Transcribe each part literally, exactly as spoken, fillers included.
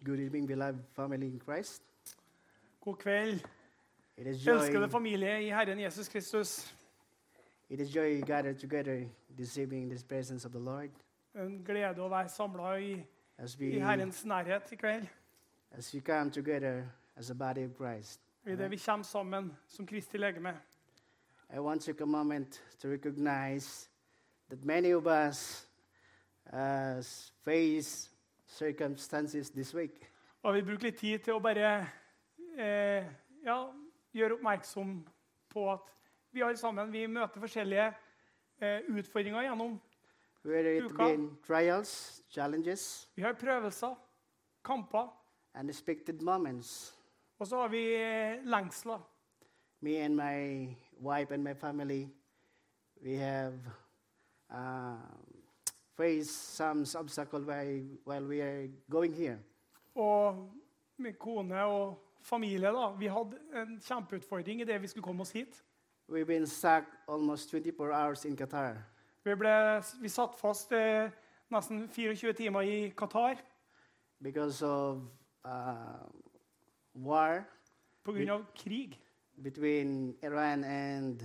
Good evening, beloved family in Christ. God kveld, It is joy. elskede familie i Herren Jesus Kristus. It is joy gathered together this evening in the presence of the Lord En glede å være samlet i, as i we Herrens nærhet i kveld. as we come together as a body of Christ. I det vi kommer sammen som Kristi legeme. I want to take a moment to recognize that many of us uh, face circumstances this week. Og vi bruker litt tid til å bare eh, ja, gjøre oppmerksom på at vi alle sammen vi møter forskjellige eh, utfordringer gjennom. Whether it Uka. be in trials, challenges, Vi har prøvelser, kamper, unexpected moments. og så har vi eh, lengsler. Me and my wife and my family, we have uh, faced some obstacle while, while we are going here. Og min kone og familie, da, vi hadde en kjempeutfordring i det vi skulle komme oss hit. We've been stuck almost twenty-four hours in Qatar Vi, ble, vi satt fast eh, nesten tjuefire timer i Qatar because of uh, war på grunn av krig. between Iran and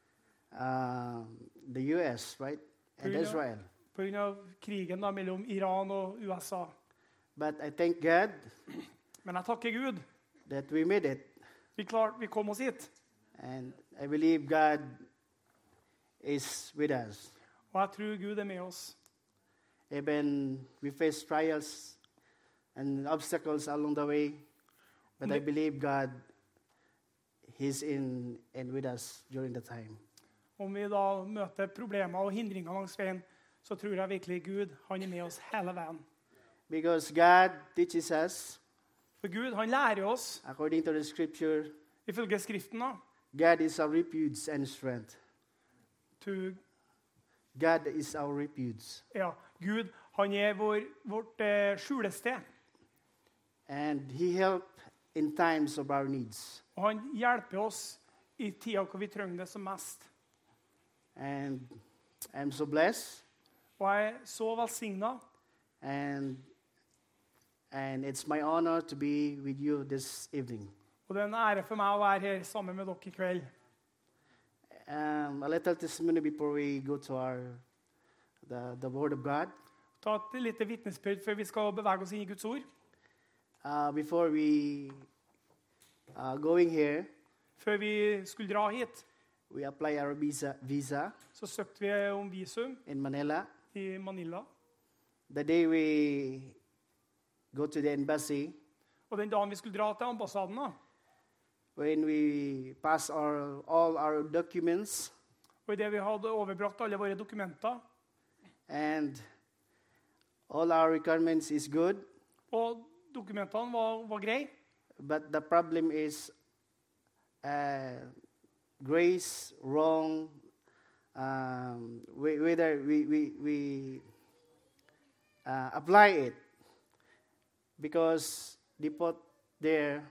uh, the U S, right? And Yeah. Israel. På grunn av krigen da, mellom Iran og U S A. But I thank God Men jeg takker Gud. that we made it. Vi, klart, vi kom oss hit. And I believe God is with us. Og jeg tror Gud er med oss. Even we face trials and obstacles along the way, but I believe God, He's in and with us during the time. Om vi da møter problemer og hindringer langs veien, så tror jeg virkelig Gud han er med oss hele veien. Because God teaches us, For Gud han lærer oss, according to the scripture, ifølge Skriften, da, God is our refuge and strength. to, God is our refuge. ja, Gud han er vår, vårt eh, skjulested. And He helps in times of our needs. Og han hjelper oss i tida hvor vi trenger det som mest. And I'm so blessed. Og jeg er så velsigna. And, and it's my honor to be with you this evening. Og det er en ære for meg å være her sammen med dere i kveld. Um, a little testimony before we go to our the, the Word of God. Ta et lite vitnesbyrd før vi skal bevege oss inn i Guds ord. Uh, before we uh, going here, Før vi skulle dra hit, we apply our visa, visa så søkte vi om visum in Manila. i Manila. The day we go to the embassy, Og den dagen vi skulle dra til ambassaden, da, when we pass our, all our documents og idet vi hadde overbrakt alle våre dokumenter, and all our requirements is good, og dokumentene var, var greie, but the problem is uh, grace wrong. Um, whe- whether we we, we uh, apply it because they put there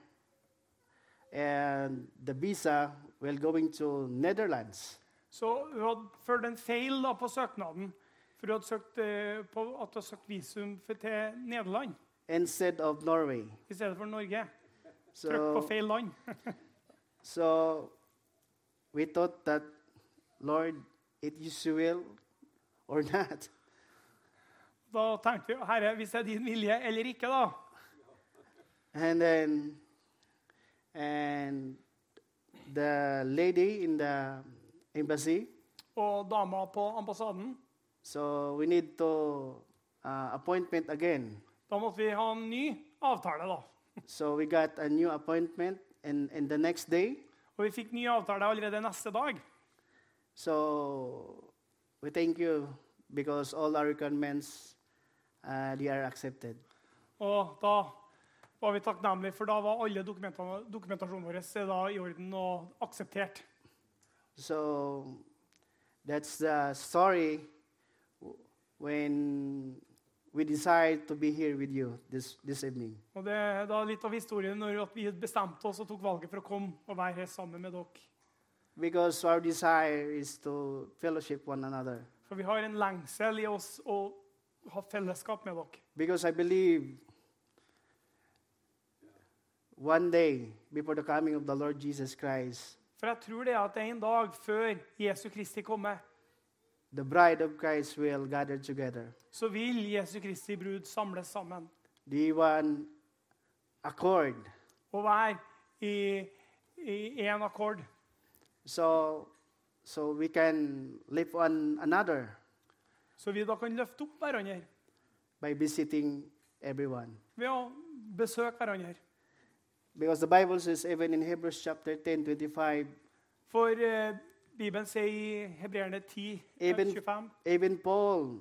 and the visa will going to Netherlands. så vi hadde ført en feil da, på søknaden, for vi hadde søkt, eh, på at vi hadde søkt visum for, til Nederland Instead of Norway. i stedet for Norge. Trykt på So, feil land. so we thought that, Lord, it is your will or not. Da tenkte vi, Herre, hvis det er din vilje eller ikke, da. And then, and the lady in the embassy, Og dama på ambassaden, so we need to uh, appointment again. da måtte vi ha en ny avtale, da. So we got a new appointment, and, and the next day, Og vi fikk ny avtale allerede neste dag. so we thank you because all our requirements, uh, they are accepted. Og da var vi takknemlige, for da var alle dokumentene- dokumentasjonen vår eh, da i orden og akseptert. So that's the story w- when we decide to be here with you this, this evening. Og det er da litt av historien når at vi bestemte oss og tok valget for å komme og være her sammen med dere. Because our desire is to fellowship one another. For vi har en lengsel i oss å ha fellesskap med dere. Because I believe one day before the coming of the Lord Jesus Christ, For jeg tror det at det er en dag før Jesu Kristi komme, the bride of Christ will gather together. så vil Jesu Kristi brud samles sammen The one accord. og være i, i en akkord. So, so we can live one another Så vi da kan løfte opp hverandre by visiting everyone. ved å besøke hverandre. Because the Bible says, even in Hebrews chapter ten, twenty-five, For eh, Bibelen sier i Hebreerne ti, eh, Even- tjuefem, even Paul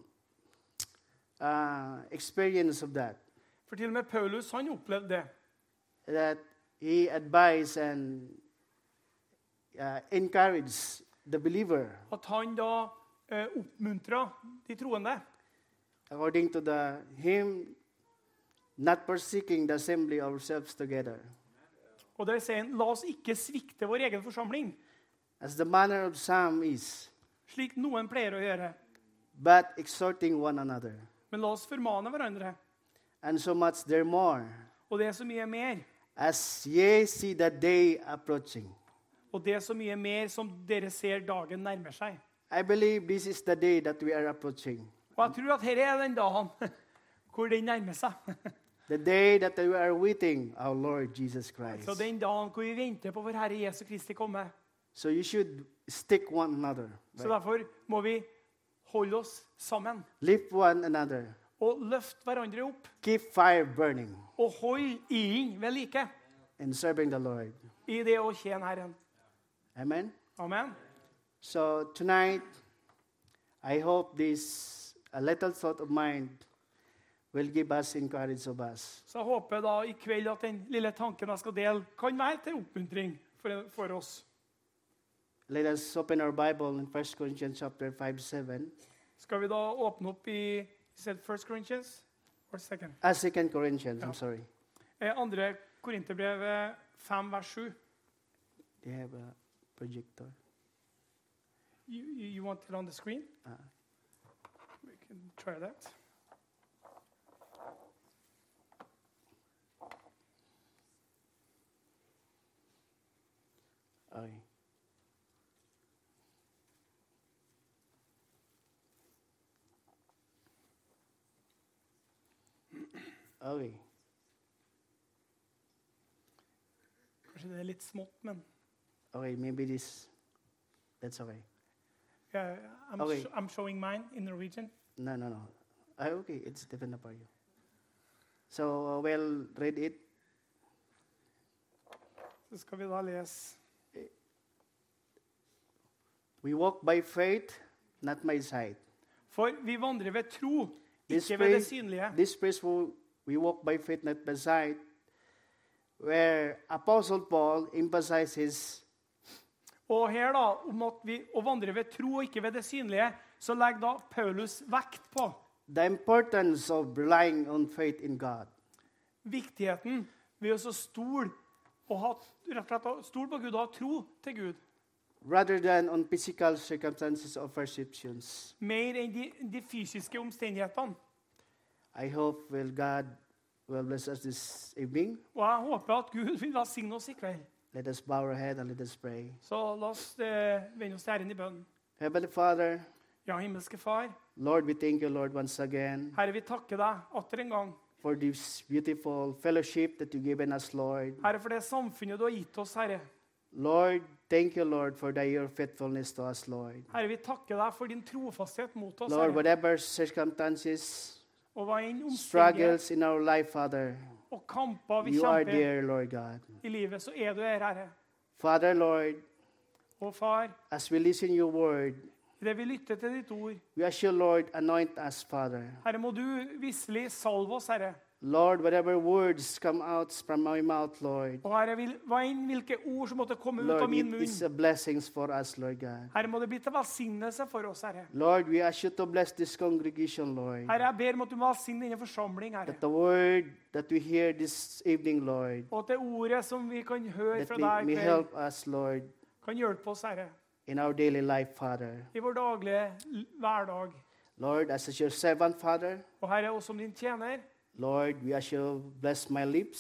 uh, experienced of that, for til og med Paulus han opplevde det. that he advised and uh, encouraged the believer At han da eh, oppmuntra de troende according to the hymn, not forsaking the assembly of ourselves together, Og der sier han, la oss ikke svikte vår egen forsamling, as the manner of some is, slik noen pleier å gjøre. but exhorting one another, Men la oss formane hverandre. and so much there more, Og det er så mye mer. as ye see the day approaching. Og det er så mye mer som dere ser dagen nærmer seg. I believe this is the day that we are approaching, Og jeg tror at dette er den dagen hvor den nærmer seg. the day that we are waiting our Lord Jesus Christ. Så den dagen hvor vi venter på vår Herre Jesu Kristi komme. So you should stick one another, Så right? derfor må vi holde oss sammen Lift one another, og løfte hverandre opp keep fire burning og holde ilden ved like in serving the Lord. i det å tjene Herren. Amen. Amen. So tonight, I hope this a little thought of mine will give us encourage of us. Så jeg håper da i kveld at den lille tanken jeg skal dele, kan være til oppmuntring for, for oss. Let us open our Bible in First Corinthians chapter five, seven. Skal vi da åpne opp i First Corinthians? Or second? Ah, Second Corinthians, Yeah. I'm sorry. Eh, andre Korinterbrev fem, vers sju. They have a projector. You, you you want it on the screen? Ah. We can try that. Okay. Okay. Kanskje det er litt smått, men Okay, maybe this. That's okay. eh, I'm, Okay. sh I'm showing mine in Norwegian. No, no, no. Ah, okay, it's different for you. So uh, we'll read it. Så skal vi da lese. We walk by faith, not by sight. For vi vandrer ved tro, This ikke ved det phrase, synlige. this phrase, will- we walk by faith, not by sight, where Apostle Paul emphasizes Og her da, om at vi å vandre ved tro og ikke ved det synlige, så legger da Paulus vekt på the importance of relying on faith in God. viktigheten ved å så stole og ha, rett og slett å stole på Gud og ha tro til Gud. Rather than on physical circumstances or perceptions. Mer enn de, de fysiske omstendighetene. I hope will God will bless us this evening. Og jeg håper at Gud vil velsigne oss i kveld. Let us bow our head and let us pray. Så la oss eh, vende oss til Herren i bønnen. Heavenly Father, Ja, himmelske Far, Lord, we thank you, Lord, once again Herre, vi takker deg atter en gang. for this beautiful fellowship that you've given us, Lord. Herre, for det samfunnet du har gitt oss, Herre. Lord, thank you, Lord, for thy, your faithfulness to us, Lord. Herre, vi takker deg for din trofasthet mot oss, Lord, Herre. whatever circumstances, Og hva enn omstendighet struggles in our life, Father, og kamper vi you are kjemper there, Lord God. i livet, så er du her, Herre. Father, Lord, Og Far, as we listen your word, i det vi lytter til ditt ord, we ask you, Lord, anoint us, Father. Herre, må du visselig salve oss, Herre. Lord, whatever words come out from my mouth, Lord, Og Herre, vil, hva enn hvilke ord som måtte komme ut av Lord, min it munn, is a blessings for us, Lord God. Herre, må det bli til velsignelse for oss, Herre. Lord, we ask you to bless this congregation, Lord. Herre, jeg ber om at du må velsigne denne forsamling, Herre. That the word that we hear this evening, Lord, Og at det ordet som vi kan høre that fra may, deg may i kveld, help us, Lord, kan hjelpe oss, Herre, in our daily life, Father. i vår daglige l- hverdag. Lord, as your servant, Father, Og Herre, også som din tjener, Lord, we ask you bless my lips.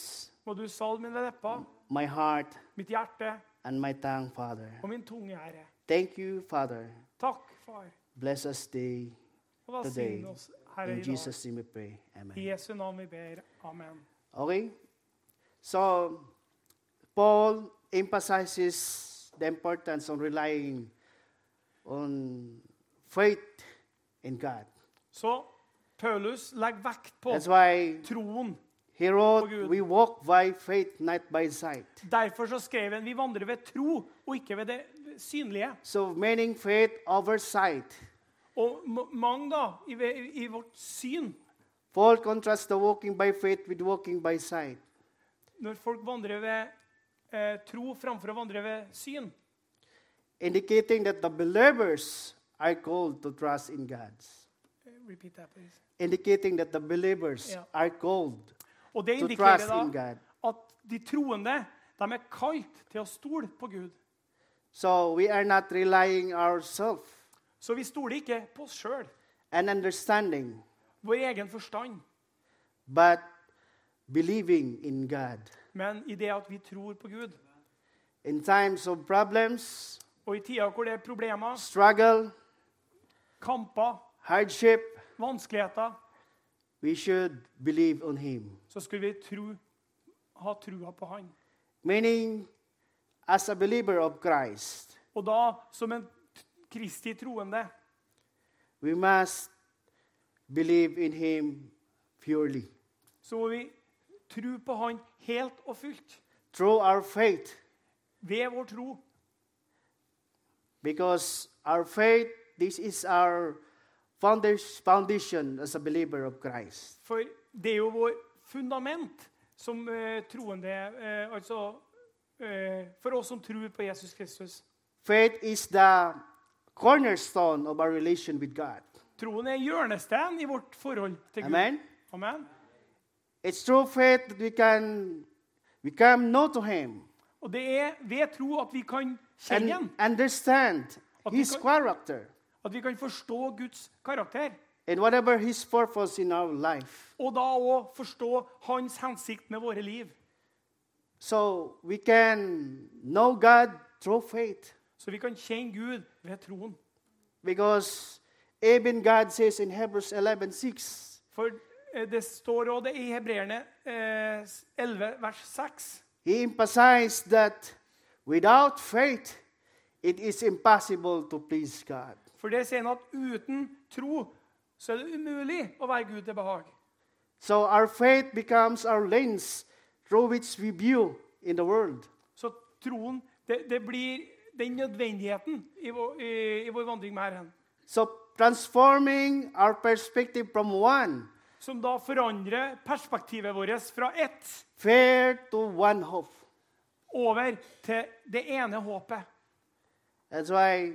Må du salve mine lepper, my heart, mitt hjerte and my tongue, Father. og min tunge, Herre. Thank you, Father. Takk, far. Bless us day, Og today. velsign oss, Herre, In i dag. Jesus' name we pray. Amen. I Jesu navn vi ber. Amen. Okay? So, Paul emphasizes the importance of relying on faith in God. Så Paulus legger vekt på That's why troen. he wrote, Oh, good. we walk by faith, not by sight. Derfor så skrev han vi vandrer ved tro og ikke ved det synlige. So, meaning faith over sight. Og m- mange da, i, ve- i vårt syn, Paul contrasts the walking by faith with walking by sight. når folk vandrer ved eh, tro framfor å vandre ved syn, Indicating that the believers are called to trust in God. eh, repeat that please. Indicating that the believers Yeah. are called Og det to indikerer trust in da God. at de troende, de er kalt til å stole på Gud. So we are not relying ourselves Så vi stoler ikke på oss selv, and understanding, vår egen forstand, but believing in God. men i det at vi tror på Gud. In times of problems, Og i tida hvor det er problemer, struggle, kamper, hardship, vanskeligheter, we should believe on Him. så skulle vi tro, ha trua på Han. Meaning, as a believer of Christ, Og da, som en t- Kristi troende, we must believe in Him purely. så må vi tro på Han helt og fullt. Through our faith, Ved vår tro. because our faith, this is our founda- foundation as a believer of Christ. For det er jo vår fundament som eh, troende, eh, altså eh, for oss som tror på Jesus Kristus. Faith is the cornerstone of our relation with God. Troen er hjørnestein i vårt forhold til Gud. Amen. Amen. It's through faith that we can become known to Him Og det er ved tro at vi kan kjenne and ham, understand At we His can- character at vi kan forstå Guds karakter, and whatever His purpose in our life. og da også forstå hans hensikt med våre liv. So we can know God through faith, Så vi kan kjenne Gud ved troen. because even God says in Hebrews eleven six, For eh, det står også det i Hebreerne eh, elleve, vers seks. He emphasized that without faith, it is impossible to please God. For det sier han at uten tro så er det umulig å være Gud til behag. So our faith becomes our lens through which we view in the world. Så troen, det, det blir den nødvendigheten i vår, i, i vår vandring med Herren, So transforming our perspective from one som da forandrer perspektivet vårt fra ett fear to one hope. over til det ene håpet. That's why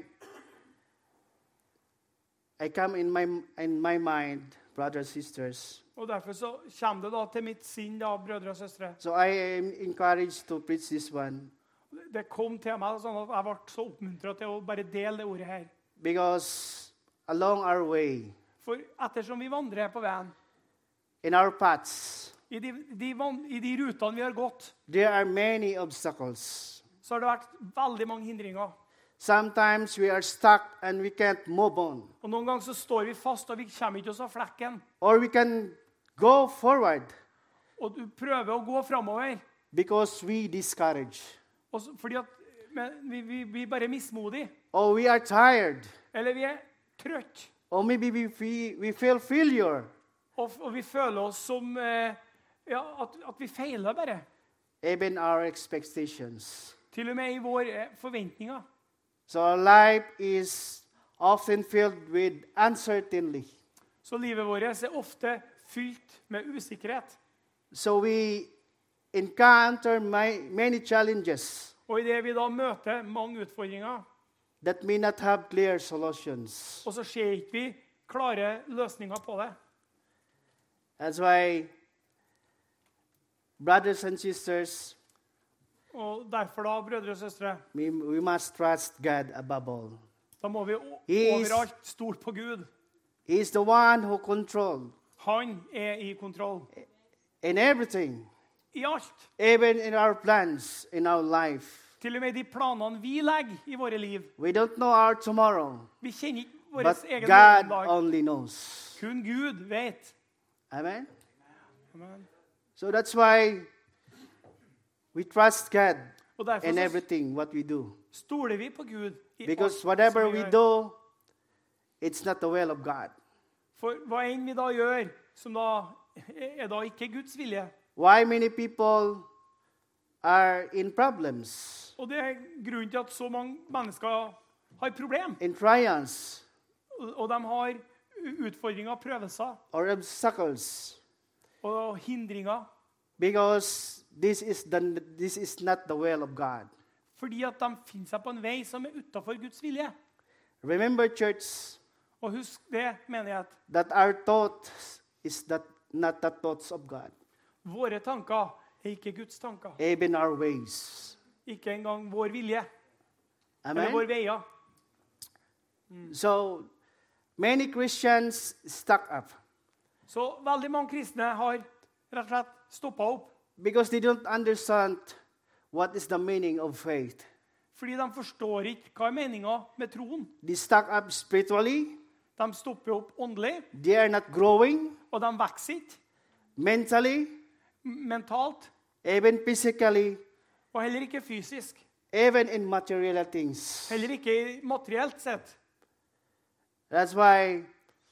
I come in my in my mind, brothers and sisters. Og derfor så kommer det da til mitt sinn, da, brødre og søstre. So I am encouraged to preach this one Det kom til meg sånn at jeg ble så oppmuntret til å bare dele det ordet her. because along our way, For ettersom vi vandrer på veien, in our paths, i de, de, van- i de rutene vi har gått, there are many obstacles. så har det vært veldig mange hindringer. Sometimes we are stuck and we can't move on. Og noen ganger så står vi fast, og vi kommer ikke oss av flekken. Or we can go forward Og du prøver å gå framover, because we discourage. og så, fordi at men vi, vi, vi bare er mismodige. Or we are tired. Eller vi er trøtt. Or maybe we, we, we feel failure. Og, og vi føler oss som eh, ja, at, at vi feiler bare. Even our expectations. Til og med i våre forventninger. So our life is often filled with uncertainty. Så livet vårt er ofte fylt med usikkerhet. So we encounter my, many challenges Og i det vi da møter mange utfordringer, that may not have clear solutions. og så ser ikke vi klare løsninger på det. That's why, brothers and sisters, Og derfor da, brødre og søstre, we, we must trust God above all. da må vi o- He is- overalt stole på Gud. He is the one who controls Han er i kontroll. in everything. i alt. even in our plans in our life. Til og med de planene vi legger i våre liv. We don't know our tomorrow, Vi kjenner ikke vår but egen God morgendag. only knows. Kun Gud vet. Amen? Amen. So that's why we trust God Og derfor in så everything what we do. stoler vi på Gud i Because alt whatever som vi we gjør. do, it's not the will of God. For hva enn vi da gjør, som da er da ikke Guds vilje. Why many people are in problems, Og det er grunnen til at så mange mennesker har problem. in trials, Og og de har utfordringer, prøvelser or obstacles, og hindringer. because this is the this is not the will of God. Fordi at de finner seg på en vei som er utenfor Guds vilje. Remember, church, Og husk det, menighet. that our thoughts is that not the thoughts of God, Våre tanker er ikke Guds tanker. even our ways. Ikke engang vår vilje. Eller vår Amen. veier. So many Christians stuck up Så veldig mange kristne har rett og slett stoppet opp. because they don't understand what is the meaning of faith. Fordi de forstår ikke hva er meningen med troen. They stuck up spiritually. De stopper opp åndelig, They are not growing og de vokser ikke mentally, m- mentalt, even physically, og heller ikke fysisk. even in material things. Heller ikke materielt sett. That's why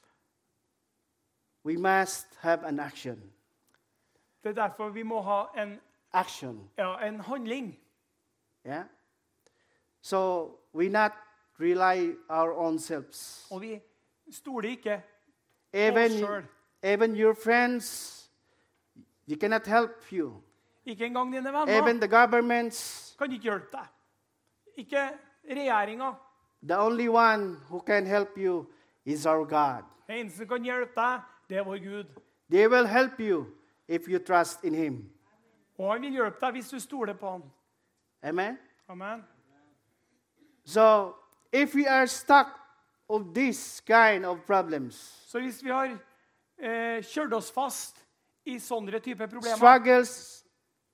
we must have an action. Det er derfor vi må ha en, Action. ja, en handling. Yeah. So we not rely our own selves. Og vi stoler ikke på Even oss selv. even your friends, they cannot help you. Ikke engang dine venner Even the governments, kan ikke hjelpe deg. Ikke regjeringa. the only one who can help you is our God. Den eneste som kan hjelpe deg, det er vår Gud. They will help you if you trust in Him. Og han vil hjelpe deg hvis du stoler på han. Amen. Amen. So if we are stuck of this kind of problems, Så hvis vi har eh, kjørt oss fast i sånne typer problemer, struggles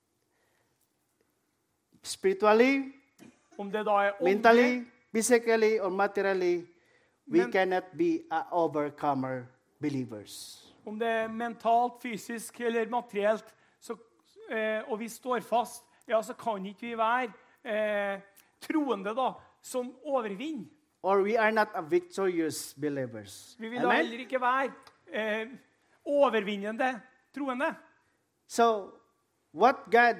spiritually, om det da er åndelig, mentally, physically, or materially, we Men- cannot be a overcomer believers. om det er mentalt, fysisk eller materielt, så, eh, og vi står fast, ja, så kan ikke vi være eh, troende da, som overvinner. Or we are not a victorious believers. Vi vil da Amen? heller ikke være eh, overvinnende troende. So what God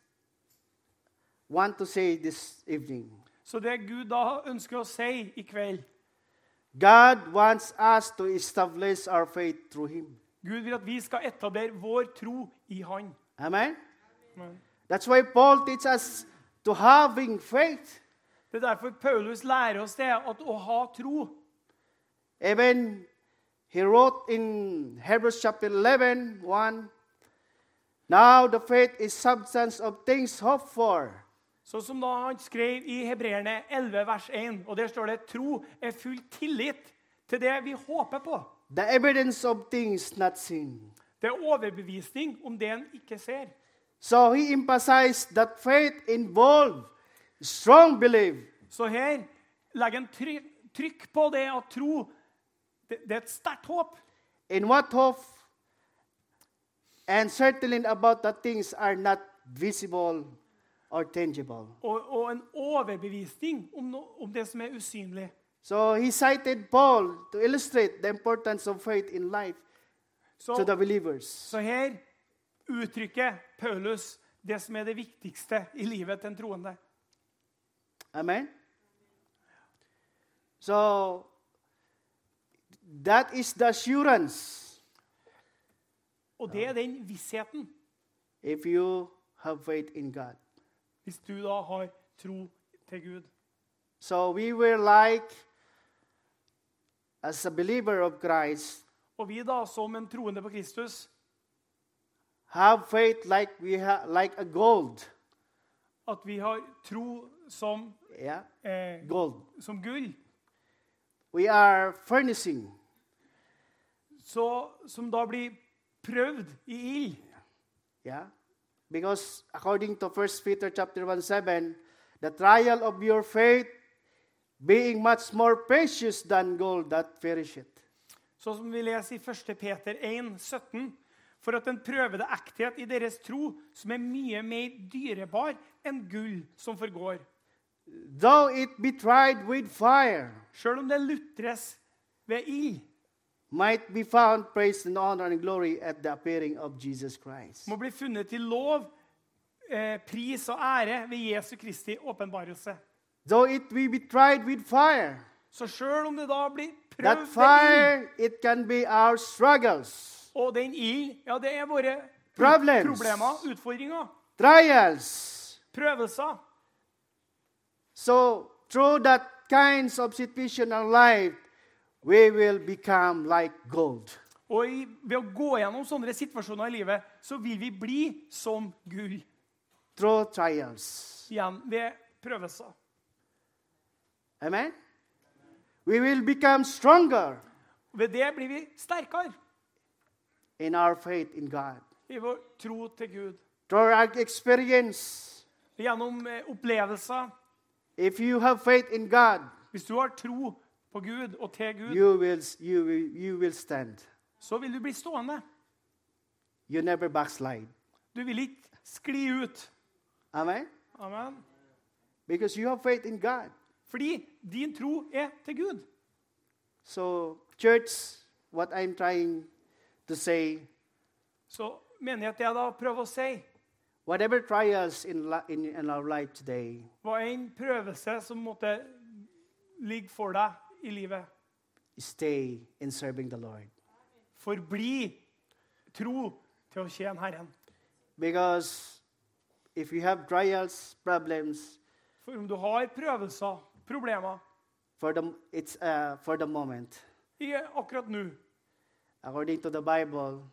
want to say this evening, Så det Gud da ønsker å si i kveld, God wants us to establish our faith through Him. Gud vil at vi skal etablere vår tro i Han. Amen? Amen. That's why Paul teaches us to having faith. Det er derfor Paulus lærer oss det, at å ha tro. Even he wrote in Hebrews chapter eleven, one, now the faith is substance of things hoped for. Så som da han skrev i Hebreerne elleve, vers én, og der står det, tro er full tillit til det vi håper på. The evidence of things not seen. Det er overbevisning om det en ikke ser. So he emphasized that faith involved strong belief. Så her legger en trykk, trykk på det at tro, det, det er et sterkt håp. In what hope and certainly about the things are not visible or tangible. Og, og en overbevisning om, no, om det som er usynlig. So he cited Paul to illustrate the importance of faith in life Så, to the believers. så her uttrykker Paulus det som er det viktigste i livet til en troende. Amen. So that is the assurance Og det er den vissheten, if you have faith in God. hvis du da har tro til Gud. So we were like, as a believer of Christ, Og vi da, som en troende på Kristus, have faith like we have like a gold. at vi har tro som, Yeah, eh, gold. som gull, We are furnishing. så, som da blir prøvd i ild. Yeah, Because according to First Peter chapter one seven, the trial of your faith being much more precious than gold that perisheth. Så som vi leser i første Peter en sytten, for at den prøvede ekthet i deres tro, som er mye mer dyrebar enn gull som forgår. Though it be tried with fire, Selv om det lutres ved ild, might be found praise and honor and glory at the appearing of Jesus Christ. må bli funnet til lov, eh, pris og ære ved Jesu Kristi åpenbarelse. Though it we be tried with fire, Så selv om det da blir that prøvd ved ild, fire, it can be our struggles, og den ild, ja, det er våre Problems. problemer, utfordringer, trials. prøvelser. So through that kinds of situation in life, we will become like gold. Og i, ved å gå gjennom sånne situasjoner i livet, så vil vi bli som gull. Through trials. Igjen ved prøvelser. Amen? We will become stronger Ved det blir vi sterkere in our faith in God. i vår tro til Gud. Through our experience. Gjennom eh, opplevelser. If you have faith in God, Hvis du har tro på Gud og til Gud, you will, you will, you will stand. så vil du bli stående. You never backslide. Du vil ikke skli ut. Amen? Amen. Because you have faith in God. Fordi din tro er til Gud. So, church, what I'm trying to say, Så menighet, det jeg da prøver å si, whatever trials in, li- in, in our life today, hva en prøvelse som måtte ligge for deg i livet, stay in serving the Lord. forbli tro til å tjene Herren. Because if you have trials, problems, For om du har prøvelser, problemer, for the, it's uh, for the moment. i akkurat nå, According to the Bible,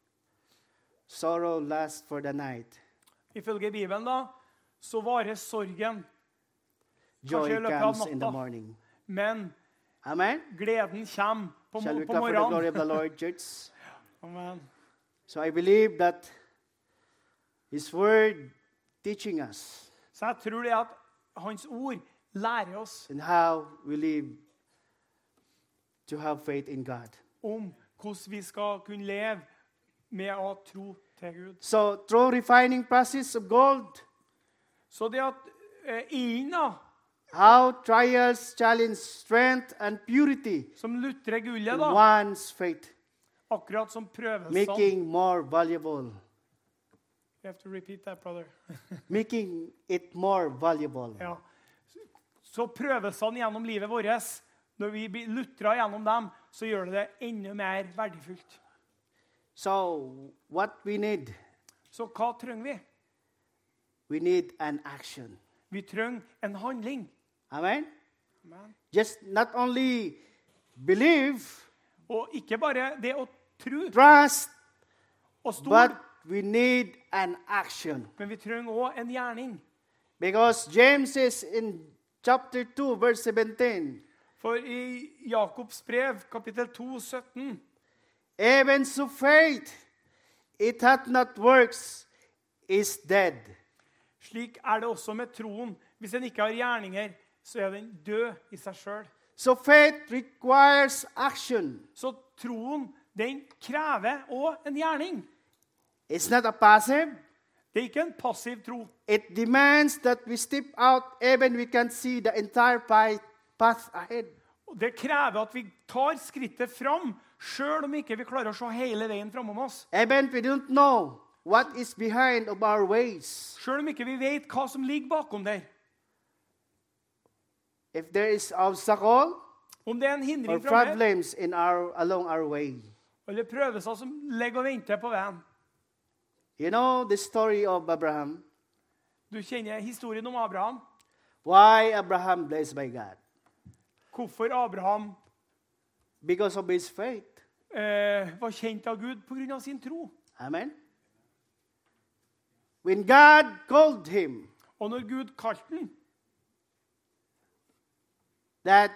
sorrow lasts for the night. ifølge Bibelen da, så varer sorgen, Joy Kanskje i løpet av comes in the natta. morning. men Amen? gleden kommer på, Shall mo- we på clap for the glory morgenen. of the Lord, church? Amen. So I believe that His Word teaching us Så jeg tror det at hans ord lærer oss and how we live to have faith in God. om hvordan vi skal kunne leve med å tro til Gud. So through refining process of gold, Så det at eh, ilden da, how trials challenge strength and purity som lutrer in gullet da, one's faith, akkurat som prøvelsene. making more valuable, You have to repeat that, brother. making it more valuable. Ja. Så prøvelsene gjennom livet vårt, når vi blir lutret gjennom dem, så gjør det det enda mer verdifullt. So what we need, Så hva trenger vi? we need an action. Vi trenger en handling. Amen? Amen. Just not only believe, Og ikke bare det å tro trust, og stole, but we need an action. men vi trenger også en gjerning. Because James says in chapter two, verse seventeen, For i Jakobs brev, kapittel to, sytten, even so faith, it hath not works, is dead. slik er det også med troen. Hvis den ikke har gjerninger, så er den død i seg selv. So faith requires action. Så troen, den krever også en gjerning. It's not a passive. Det er ikke en passiv tro. It demands that we step out even we can see the entire pi- path ahead. Og det krever at vi tar skrittet fram, selv om ikke vi klarer å se hele veien framom oss. Even we don't know what is behind of our ways. Selv om ikke vi vet hva som ligger bakom der. If there is obstacle Om det er en or hindring fra meg, problems in our along our way. eller prøvelser som ligger og venter på veien. You know the story of Abraham. Du kjenner historien om Abraham. Why Abraham blessed by God? Hvorfor Abraham Because of his faith. eh, var kjent av Gud på grunn av sin tro. Amen. When God called him, Og når Gud kalte den, that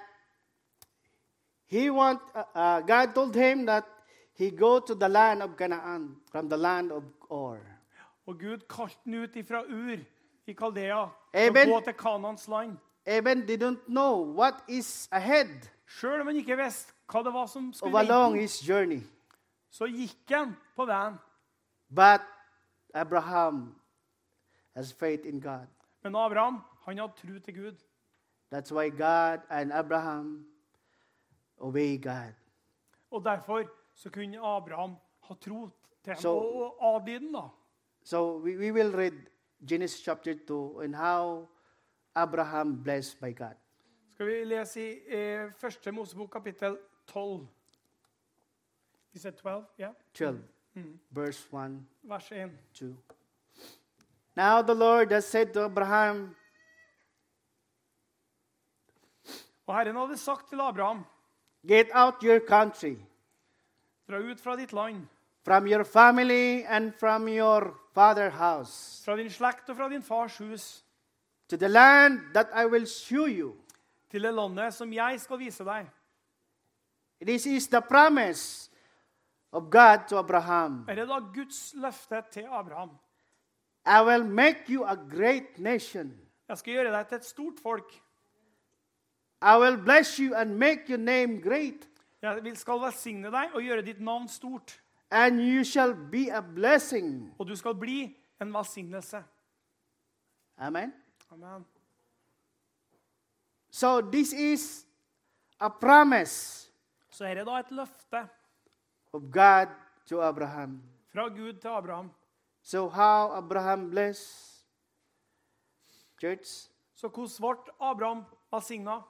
he want, uh, uh, God told him that he go to the land of Canaan, from the land of Or. Og Gud kalte den ut ifra Ur i Kaldea Amen. og gå til Kanans land. Even they don't know what is ahead Selv om han ikke visste hva det var som of skulle along vente, his journey. så gikk han på veien. But Abraham has faith in God. Men Abraham, han hadde tro til Gud. That's why God and Abraham obey God. Og derfor så kunne Abraham ha tro til ham Så- og, og adlyde den da. So we, we will read Genesis chapter two and how Abraham blessed by God. Skal vi lese i eh, første Mosebok kapittel tolv. Is it twelve? Ja. twelve, verse one, Vers en. two. Now the Lord has said to Abraham, Og Herren hadde sagt til Abraham, get out your country, dra ut fra ditt land, from your family and from your father's house, fra din slekt og fra din fars hus, to the land that I will show you. til det landet som jeg skal vise deg. This is the promise of God to Abraham. Er det da Guds løfte til Abraham? I will make you a great nation. Jeg skal gjøre deg til et stort folk. I will bless you and make your name great, Jeg vil skal velsigne deg og gjøre ditt navn stort. and you shall be a blessing. Og du skal bli en velsignelse. Amen. Amen. So this is a promise Så er det da et løfte of God to Abraham. fra Gud til Abraham. So how Abraham blessed? Church, Så hvordan ble Abraham velsignet?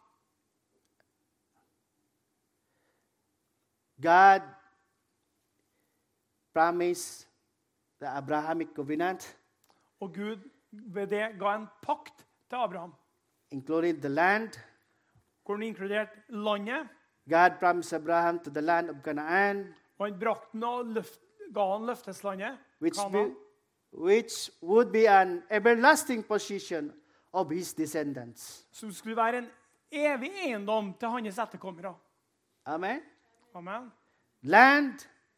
God promised the Abrahamic covenant, Og Gud ved det ga en pakt til Abraham, including the land. hvor han inkluderte landet, God promised Abraham to the land of Canaan, og han brakte den og løft, ga han løfteslandet, which, Kanaan, be, which would be an everlasting possession of his descendants. som skulle være en evig eiendom til hans etterkommere. Amen. Amen. Land,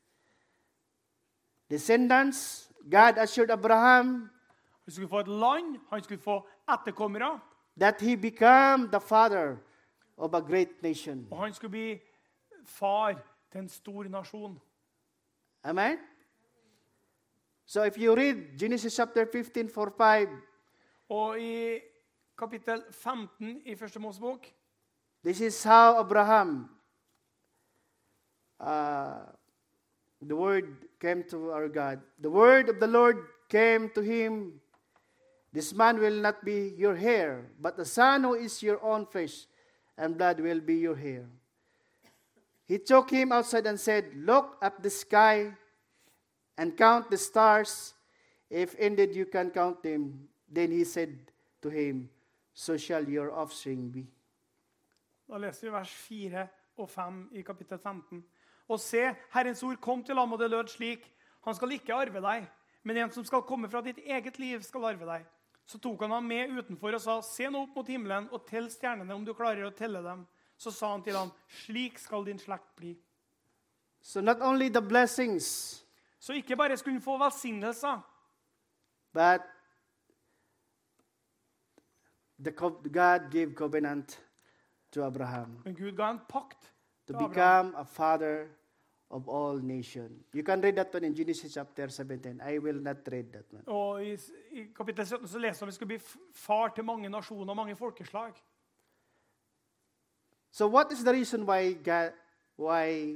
descendants. God assured Abraham Han skulle få et land, han skulle få etterkommere, that he become the father of a great nation. og han skulle bli far til en stor nasjon. Amen. So if you read Genesis chapter fifteen, four, five, Og i kapittel femten i første Mosebok, this is how Abraham, uh, the word came to our God. The word of the Lord came to him. This man will not be your heir, but the son who is your own flesh and blood will be your heir. He took him outside and said, look up the sky and count the stars, if indeed you can count them. Then he said to him, so shall your offspring be. da leser vi vers fire og fem i kapittel femten. Og se, Herrens ord kom til ham, og det lød slik: han skal ikke arve deg, men en som skal komme fra ditt eget liv skal arve deg. Så tok han ham med utenfor og sa, se nå opp mot himmelen og tell stjernene om du klarer å telle dem. Så sa han til ham, slik skal din slekt bli. So not only the blessings, Så ikke bare skulle han få velsignelser, but the co- God gave covenant to Abraham men Gud ga en pakt to til Abraham. become a father of all nations. You can read that one in Genesis chapter seventeen. I will not read that one. Og i, i kapittel sytten så leser vi at vi skal bli f- far til mange nasjoner og mange folkeslag. So what is the reason why God, why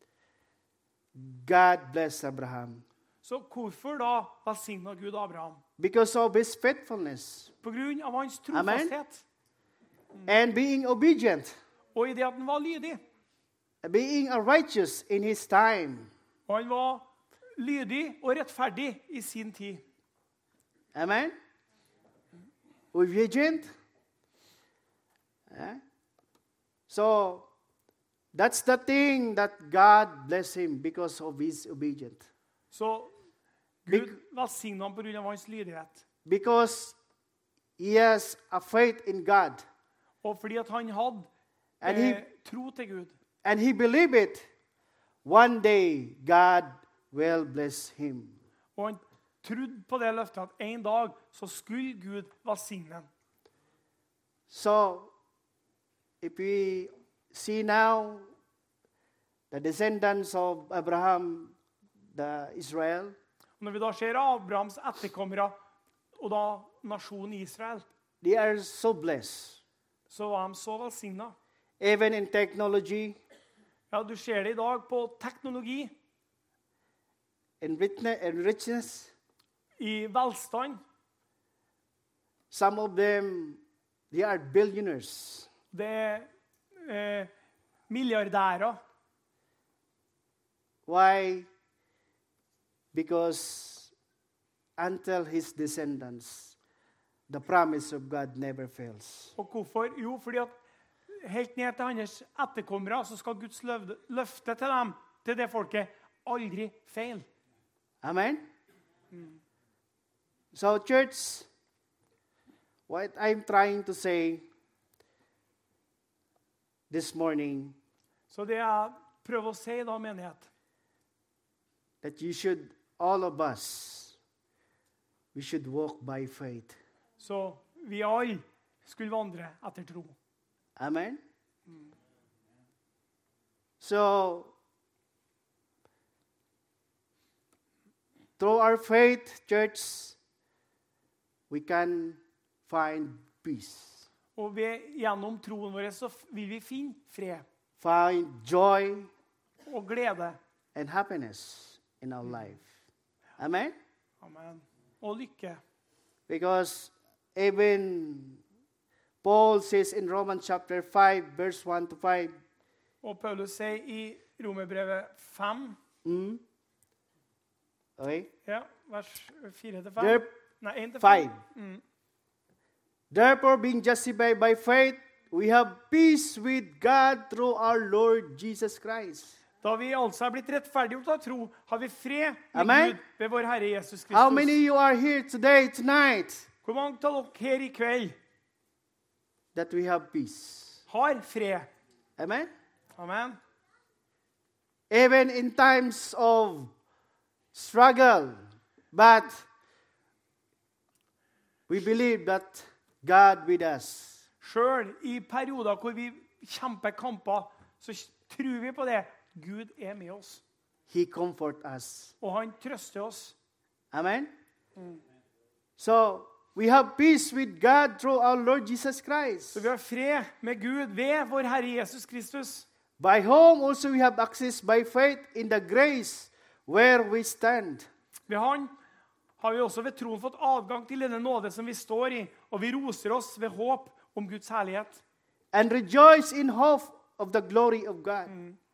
God blessed Abraham? Så hvorfor da velsignet Gud Abraham? Because of his faithfulness På grunn av hans Amen. trofasthet. and being obedient, Og i det at han var lydig. being a righteous in his time. Og han var lydig og rettferdig i sin tid. Amen? Obedient. Yeah. So that's the thing that God blessed him because of his obedience. Så Gud velsignet ham på grunn av hans lydighet. Because he has a faith in God. Og fordi at han hadde And eh, he, tro til Gud. and he believed it. One day God will bless him. Og han trodde på det løftet at en dag så skulle Gud velsigne dem. So, if we see now the descendants of Abraham, the Israel, Og når vi da ser Abrahams etterkommere, og da nasjonen Israel, they are so blessed. så var de så velsignet. Even in technology, Ja, du ser det i dag på teknologi, in richne- in richness. i velstand. Some of them, they are billionaires. Det er eh, milliardærer. Why? Because until his descendants, the promise of God never fails. Og hvorfor? Jo, fordi at helt ned til hans etterkommere så skal Guds løfte, løfte til dem, til det folket, aldri feil. Amen? So, church, what I'm trying to say this morning, Så det jeg prøver å si da, menighet, that you should, all of us, we should walk by faith. så vi alle skulle vandre etter tro. Amen? So, through our faith, church, we can find peace, Og ved, gjennom troen vår så f- vil vi finne fred find joy og glede. and happiness in our life. Amen? Amen. Og lykke. Because even Paul says in Romans chapter five, verse one to five, Og Paulus sier i Romerbrevet fem, mm, okay, ja, vers fire til fem. there, Nei, en til five. fem. Mm. Therefore, being justified by faith, we have peace with God through our Lord Jesus Christ. Da vi altså er blitt rettferdiggjort av tro, har vi fred med Amen. Gud ved vår Herre Jesus How many Kristus. you are here today, tonight, Hvor mange av dere her i kveld that we have peace? har fred? Amen? Amen. Even in times of struggle, but we believe that God with us. Selv i perioder hvor vi kjemper kamper, så tror vi på det. Gud er med oss, He comfort us. og han trøster oss. Amen? So, we have peace with God through our Lord Jesus Christ. Så vi har fred med Gud ved vår Herre Jesus Kristus. By whom also we have access by faith in the grace where we stand. Ved han har vi også ved troen fått adgang til denne nåde som vi står i, og vi roser oss ved håp om Guds herlighet. And rejoice in hope of the glory of God.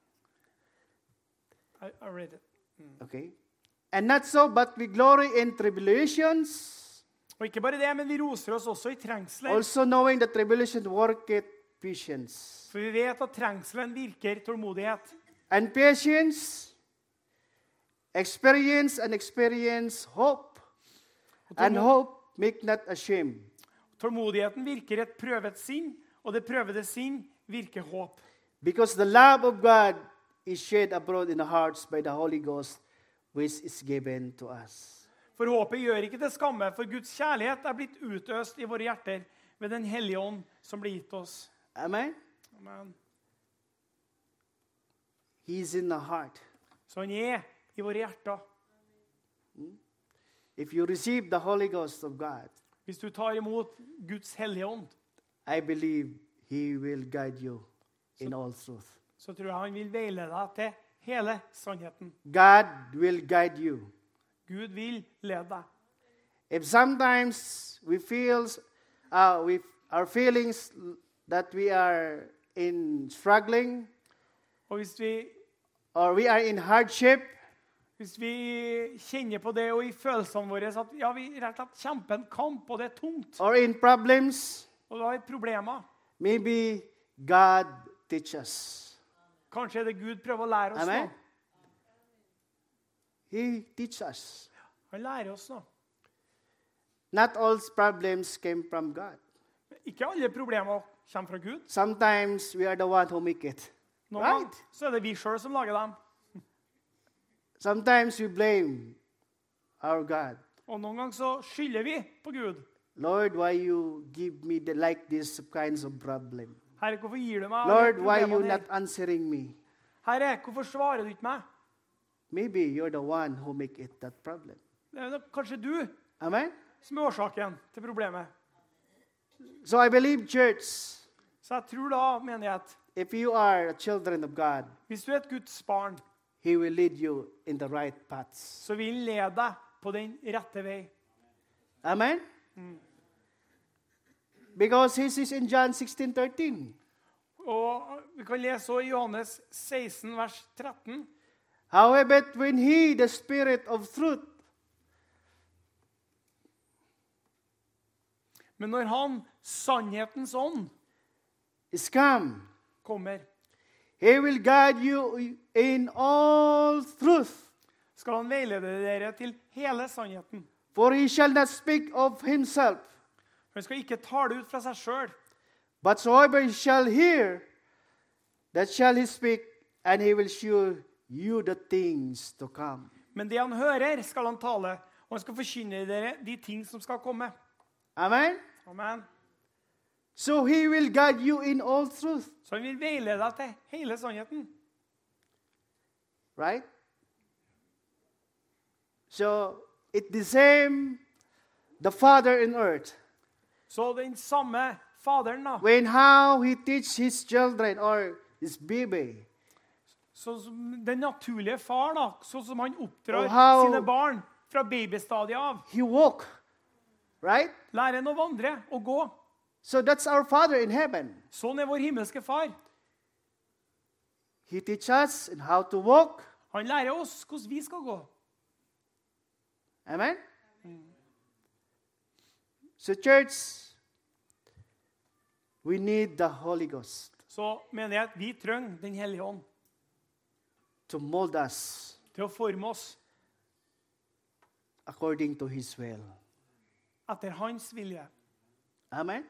I, I read it. Okay? And not so, but we glory in tribulations, Og ikke bare det, men vi roser oss også i trengsler. also knowing that tribulation worketh patience. For vi vet at trengselen virker tålmodighet. And patience, experience and experience hope. And hope make not ashamed. Tålmodigheten virker et prøvet sinn, og det prøvede sinn virker håp. Because the love of God is shed abroad in the hearts by the Holy Ghost, which is given to us. For håpet gjør ikke til skamme, for Guds kjærlighet er blitt utøst i våre hjerter ved den hellige ånd som blir gitt oss. Amen? Amen. He's in the heart. Så han er i våre hjerter. If you receive the Holy Ghost of God, Hvis du tar imot Guds hellige ånd, I believe He will guide you in all truth. så tror jeg han vil veilede deg til hele sannheten. God will guide you. Gud vil lede deg. If sometimes we feel, uh, with our feelings that we are in struggling Og hvis vi, or we are in hardship, hvis vi kjenner på det, og i følelsene våre, at ja, vi rett og slett kjemper en kamp, og det er tungt, or in problems, og du har problemer, maybe God teach us. kanskje er det Gud prøver å lære oss Amen. noe. He teach us. Han lærer oss noe. Not all problems came from God. Ikke alle problemer kommer fra Gud. Sometimes we are the one who make it. Noen Right. ganger så er det vi selv som lager dem. Sometimes we blame our God. Og noen ganger så skylder vi på Gud. Lord, why you give me the, like these kinds of problem? Herre, hvorfor gir du meg Lord, alle why you problemene not her? answering me? Herre, hvorfor svarer du ikke meg? Maybe you're the one who make it that problem. Det er nok kanskje du Amen? som er årsaken til problemet. So I believe, church, Så jeg tror da, menighet, if you are children of God, hvis du er et Guds barn, He will lead you in the right paths. så vil han lede deg på den rette vei. Amen? Because He says in John sixteen thirteen, Og vi kan lese også i Johannes seksten, vers tretten. however, when He, the Spirit of truth, Men når han, sannhetens ånd, is come, kommer, He will guide you in all truth. skal han veilede dere til hele sannheten. For He shall not speak of Himself, Han skal ikke tale ut fra seg selv, but soever He shall hear, that shall He speak, and He will show you the things to come. men det han hører skal han tale, og han skal forkynne dere de ting som skal komme. Amen? Amen. So He will guide you in all truth, Så han vil veilede deg til hele sannheten. right? So it's the same, the Father in earth. Så den samme faderen da, When how He teach His children or His baby, så som den naturlige far da, så som han oppdrar Og how- sine barn fra babystadiet av, He walk, right? lærer han å vandre og gå. So that's our Father in heaven. Sånn er vår himmelske far. He teach us in how to walk. Han lærer oss hvordan vi skal gå. Amen? So church, we need the Holy Ghost Så mener jeg at vi trenger den hellige ånd to mold us til å forme oss according to His will. etter hans vilje. Amen?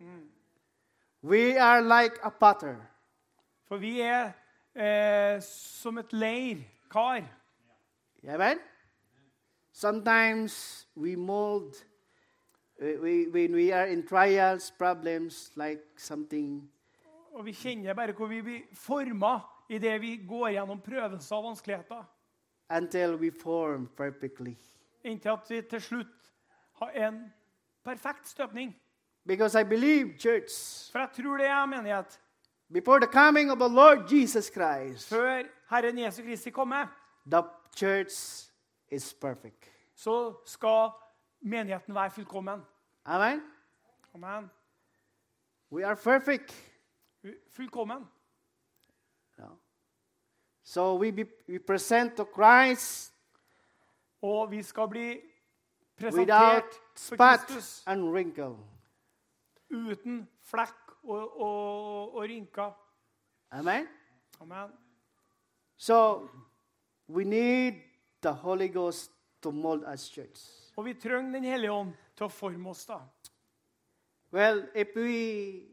We are like a potter. For vi er eh, som et leir, kar. Amen? Sometimes we mold, we, we, when we are in trials, problems, like something, Og vi kjenner bare hvor vi blir formet i det vi går gjennom prøvelser og vanskeligheter. until we form perfectly. Inntil at vi til slutt har en perfekt støpning. Because I believe, church, For jeg tror det er menighet. before the coming of the Lord Jesus Christ, Før Herren Jesu Kristi kommer, the church is perfect. så skal menigheten være fullkommen. Amen? Amen. We are perfect. Fullkommen. No. So we, be, we present to Christ Og vi skal bli without presentert for spot Kristus and wrinkle. uten flekk og, og, og rynker. Amen? Amen. So we need the Holy Ghost to mold us, church. Og vi trenger Den hellige ånd til å forme oss da. Well, if we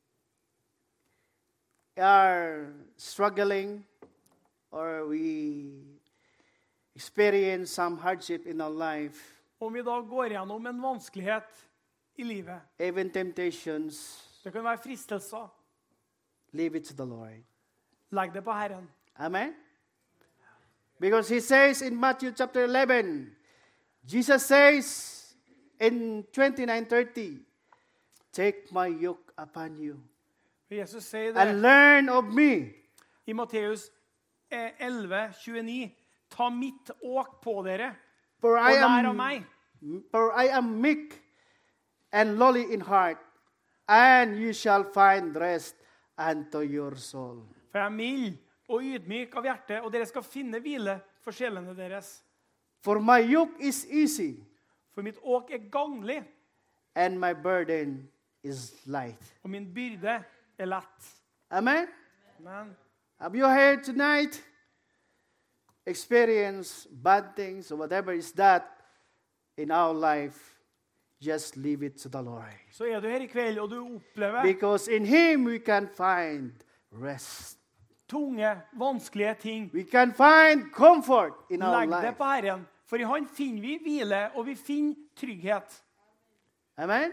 are struggling or we experience some hardship in our life, Om vi da går gjennom en vanskelighet i livet, even temptations, det kan være fristelser, leave it to the Lord. legg det på Herren. Amen? Because He says in Matthew chapter eleven, Jesus says in twenty-nine thirty, take my yoke upon you Jesus sier and det learn of me, i Matteus eh, elleve tjueni. Ta mitt åk på dere, for og I lær av am, meg. for I am meek and lowly in heart, and you shall find rest unto your soul. For jeg er mild og ydmyk av hjerte, og dere skal finne hvile for sjelene deres. For my yoke is easy, For mitt åk er gagnlig, and my burden is light. og min byrde er lett. Amen? Men Have you here tonight experience bad things or whatever is that in our life? Just leave it to the Lord. så er du her i kveld, og du opplever Because in Him we can find rest. tunge, vanskelige ting. We can find comfort in our Legg det life. på Herren, For i han finner vi hvile, og vi finner trygghet. Amen?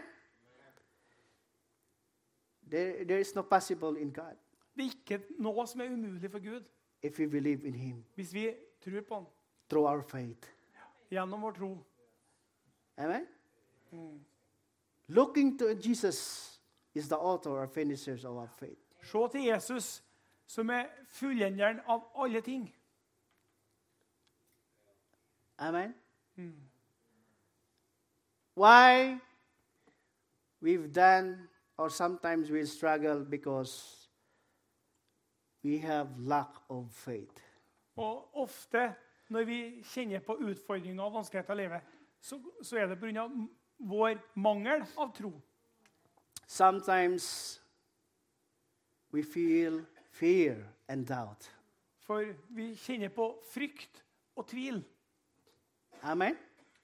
There, there is no possible in God Det er ikke noe som er umulig for Gud, if we believe in Him hvis vi tror på han, through our faith. gjennom vår tro. Amen? Looking to Jesus is the author or finishers of our faith. Se til Jesus, som er fullenderen av alle ting. Amen? Why we've done, or sometimes we'll struggle because we have lack of faith. Og ofte når vi kjenner på utfordringer og vanskeligheter i livet, så, så er det på grunn av vår mangel av tro. Sometimes we feel fear and doubt. For vi kjenner på frykt og tvil. Amen?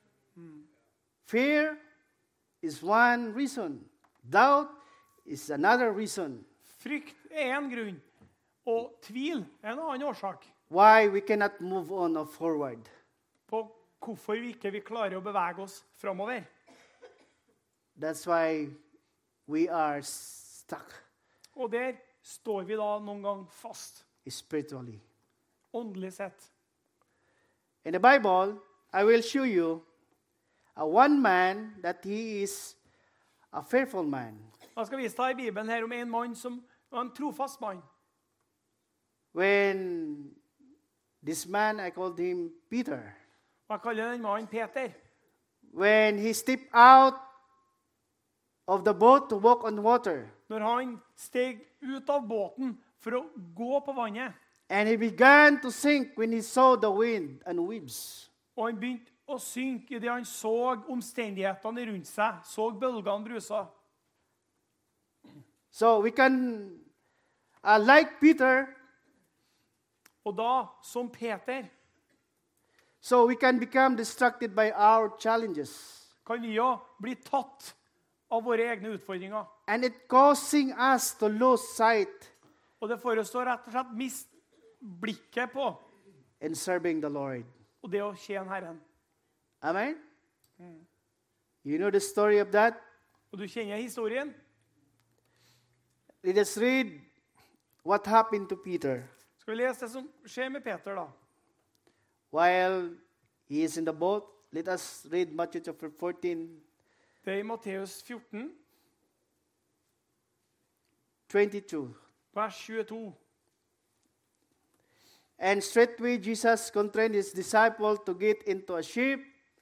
Fear is one reason. Doubt is another reason. Frykt er en grunn, og tvil er en annen årsak Why we cannot move on or forward. på hvorfor vi ikke vil klare å bevege oss framover. That's why we are stuck Og der står vi da noen gang fast, spiritually. åndelig sett. In the Bible, I will show you a one man that he is a faithful man. Da skal vi vise deg i Bibelen her om en mann som var en trofast mann. When this man, I called him Peter. Og jeg kaller den mannen Peter. When he stepped out of the boat to walk on water, Når han steg ut av båten for å gå på vannet, and he began to sink when he saw the wind and waves. og han begynte å synke i det han så omstendighetene rundt seg, så bølgene brusa. So we can, uh, like Peter, Og da, som Peter, so we can become distracted by our challenges. kan vi jo bli tatt av våre egne utfordringer. And it causing us to lose sight Og det får oss til å rett og slett miste blikket på in serving the Lord. og det å tjene Herren. Amen? You know the story of that? Og du kjenner historien? Let us read what happened to Peter Skal vi lese det som skjer med Peter da? while he is in the boat. Let us read Matthew chapter fourteen, Det er i Matteus fjorten, twenty-two. vers tjueto. And straightway Jesus constrained his disciple to get into a ship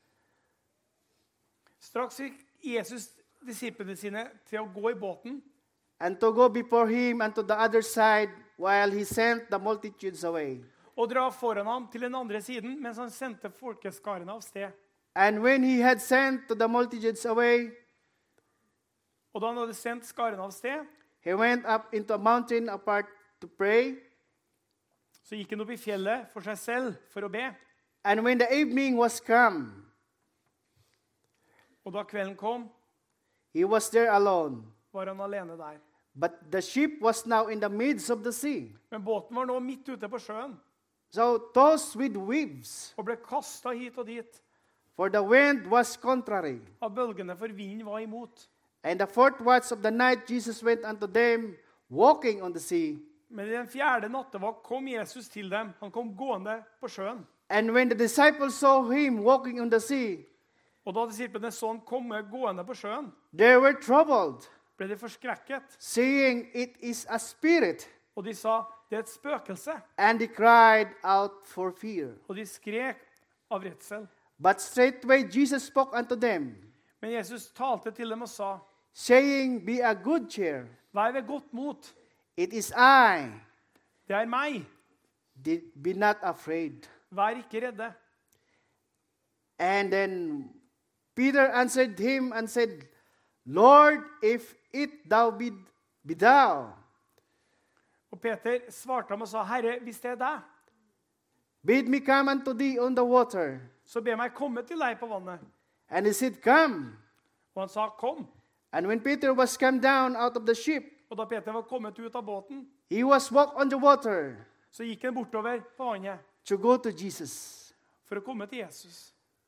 Straks fikk Jesus disiplene sine til å gå i båten, and to go before him and to the other side while he sent the multitudes away. og dra foran ham til den andre siden, mens han sendte folkeskarene av sted. And when he had sent to the multitudes away, Og da han hadde sendt skaren av sted, he went up into a mountain apart to pray. så gikk han opp i fjellet for seg selv for å be. And when the evening was come, Og da kvelden kom, he was there alone. var han alene der. But the ship was now in the midst of the sea, Men båten var nå midt ute på sjøen, so tossed with waves, og ble kastet hit og dit for the wind was contrary. av bølgene, for vinden var imot. And the fourth watch of the night Jesus went unto them, walking on the sea. Men i den fjerde nattevakt kom Jesus til dem. Han kom gående på sjøen. And when the disciples saw him walking on the sea, Og da disiplene så han komme gående på sjøen, they were troubled, ble de forskrekket. saying, It is a spirit. Og de sa, det er et spøkelse. And they cried out for fear. Og de skrek av redsel. But straightway Jesus spoke unto them, Men Jesus talte til dem og sa, saying, Be of good cheer. vær ved godt mot. It is I. Det er meg. Be not afraid. Vær ikke redde. And then Peter answered him and said, Lord, if it thou be, be thou, Og Peter svarte ham og sa, Herre, hvis det er deg, bid me come unto thee on the water. så be meg komme til deg på vannet. And he said, Come. Og han sa, kom. And when Peter was come down out of the ship, Og da Peter var kommet ut av båten, he was walked on the water så gikk han bortover på vannet to go to Jesus. for å komme til Jesus.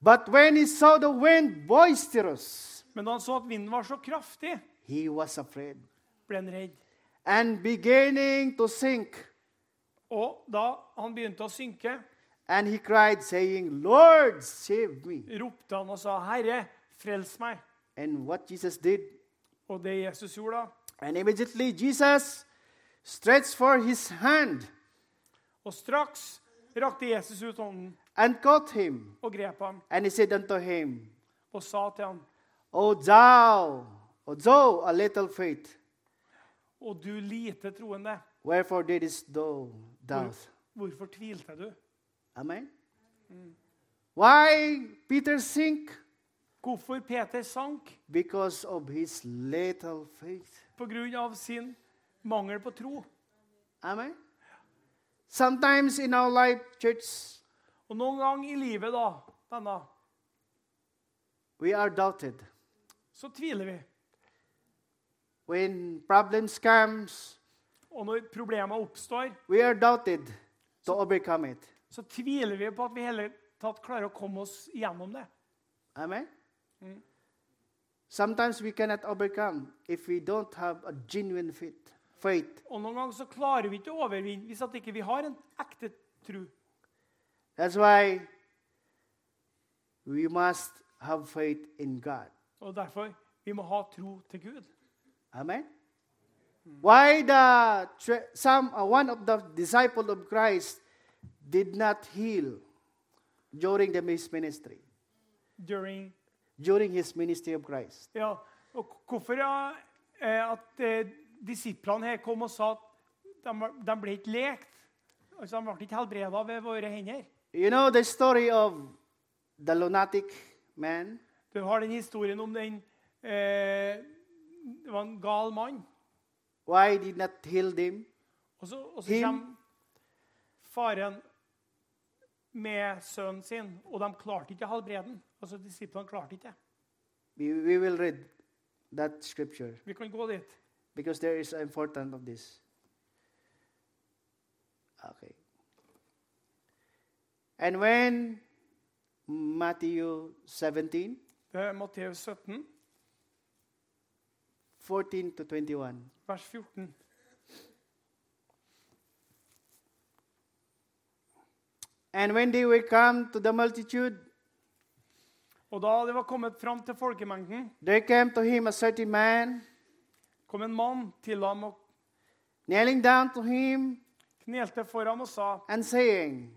But when he saw the wind boisterous, Men da han så at vinden var så kraftig, he was afraid ble han redd. and beginning to sink. Og da han begynte å synke, And he cried, saying, Lord, save me. ropte han og sa, Herre, frels meg. And what Jesus did, Og det Jesus gjorde da, and immediately Jesus stretched forth his hand og straks rakte Jesus ut hånden and caught him. og grep ham And he said unto him, og sa til ham, O thou, O thou a little faith, og du lite troende, wherefore didst thou doubt? hvorfor tvilte du? Amen. Why Peter sink? Hvorfor Peter sank? Because of his little faith. På grunn av sin mangel på tro. Amen. Sometimes in our life, church, Og noen gang i livet da, denne, we are doubted. så tviler vi. When problems comes, Og når problemer oppstår, we are doubted to overcome it. så tviler vi på at vi heller tatt klarer å komme oss gjennom det. Amen. Sometimes we cannot overcome if we don't have a genuine faith. Faith. Og noen ganger så klarer vi ikke å overvinne hvis at ikke vi har en ekte tro. That's why we must have faith in God. Og derfor, vi må ha tro til Gud. Amen. Why the tre- some uh, one of the disciples of Christ did not heal during the his ministry, During, during his ministry of Christ? ja, og hvorfor ja, eh, at eh, disiplene her kom og sa at de, var- de ble ikke lekt, altså de ble ikke helbredet ved våre hender. You know the story of the lunatic man? Du har den historien om den, eh, det var en gal mann, Why did not heal them? og så, og så Him. kommer faren med sønnen sin, og de klarte ikke å helbrede den. Altså disiplene klarte ikke det. We, we will read that scripture Vi kan gå dit. because there is important of this. Okay. And when Matthew seventeen, Det er Matteus sytten, fourteen to twenty-one. vers fjorten. And when they were come to the multitude, Og da det var kommet fram til folkemengden, there came to him a certain man, kom en mann til ham og kneeling down to him knelte for ham og sa, and saying,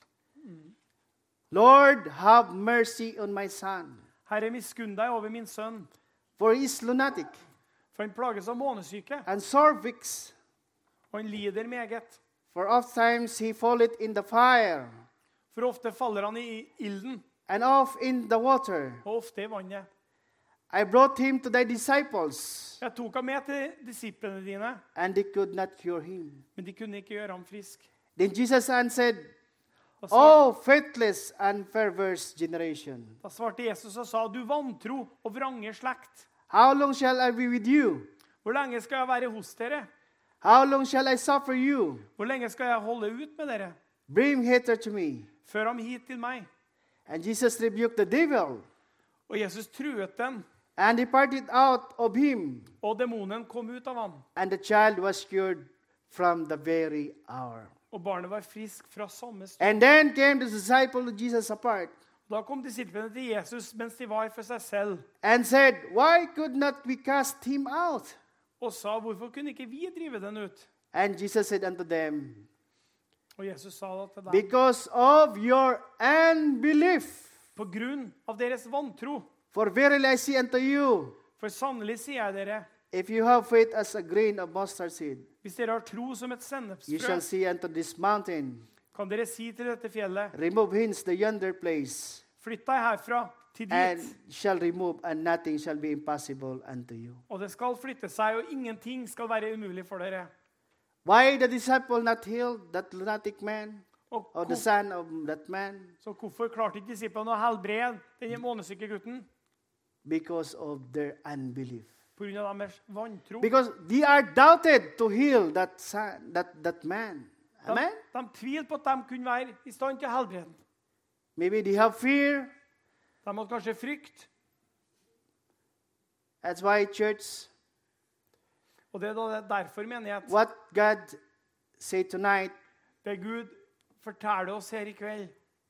Lord, have mercy on my son, Herre, miskunn deg over min sønn, for he is lunatic for han plages av månesyke, and sore vexed, og han lider meget. for oft times he falleth in the fire, For ofte faller han i ilden, and oft in the water. og ofte i vannet. I brought him to thy disciples, Jeg tok ham med til disiplene dine, and they could not cure him. men de kunne ikke gjøre ham frisk. Then Jesus answered, Da svarte, O faithless and perverse generation, da svarte Jesus og sa, du vantro og vrange slekt. how long shall I be with you? Hvor lenge skal jeg være hos dere? How long shall I suffer you? Hvor lenge skal jeg holde ut med dere? Bring him hither to me. Før ham hit til meg. And Jesus rebuked the devil, Og Jesus truet den, and departed out of him. og demonen kom ut av ham. And the child was cured from the very hour. Og barnet var frisk fra samme stund. And then came the disciple of Jesus apart, Da kom disiplene til Jesus mens de var for seg selv, and said, Why could not we cast him out? og sa, hvorfor kunne ikke vi drive den ut? And Jesus said unto them, Og Jesus sa da til dem, Because of your unbelief. på grunn av deres vantro. For verily I say unto you, For sannelig sier jeg dere, if you have faith as a grain of mustard seed, hvis dere har tro som et you sennepsfrø, shall say unto this mountain, kan dere si til dette fjellet, Remove hence the yonder place, flytt deg herfra til and dit. shall remove, and nothing shall be impossible unto you. Og det skal flytte seg, og ingenting skal være umulig for dere. Why the disciple not healed that lunatic man, Og or the hvor- son of that man? så hvorfor klarte ikke disiplene å helbrede denne månesyke gutten? Because of their unbelief. På grunn av deres vantro. Because they are doubted to heal that son, that, that man. De, Amen? de tvilte på at de kunne være i stand til å helbrede den. Maybe they have fear. De hadde kanskje frykt. That's why, church, Og det er da derfor, menighet, what God say tonight, det Gud forteller oss her i kveld,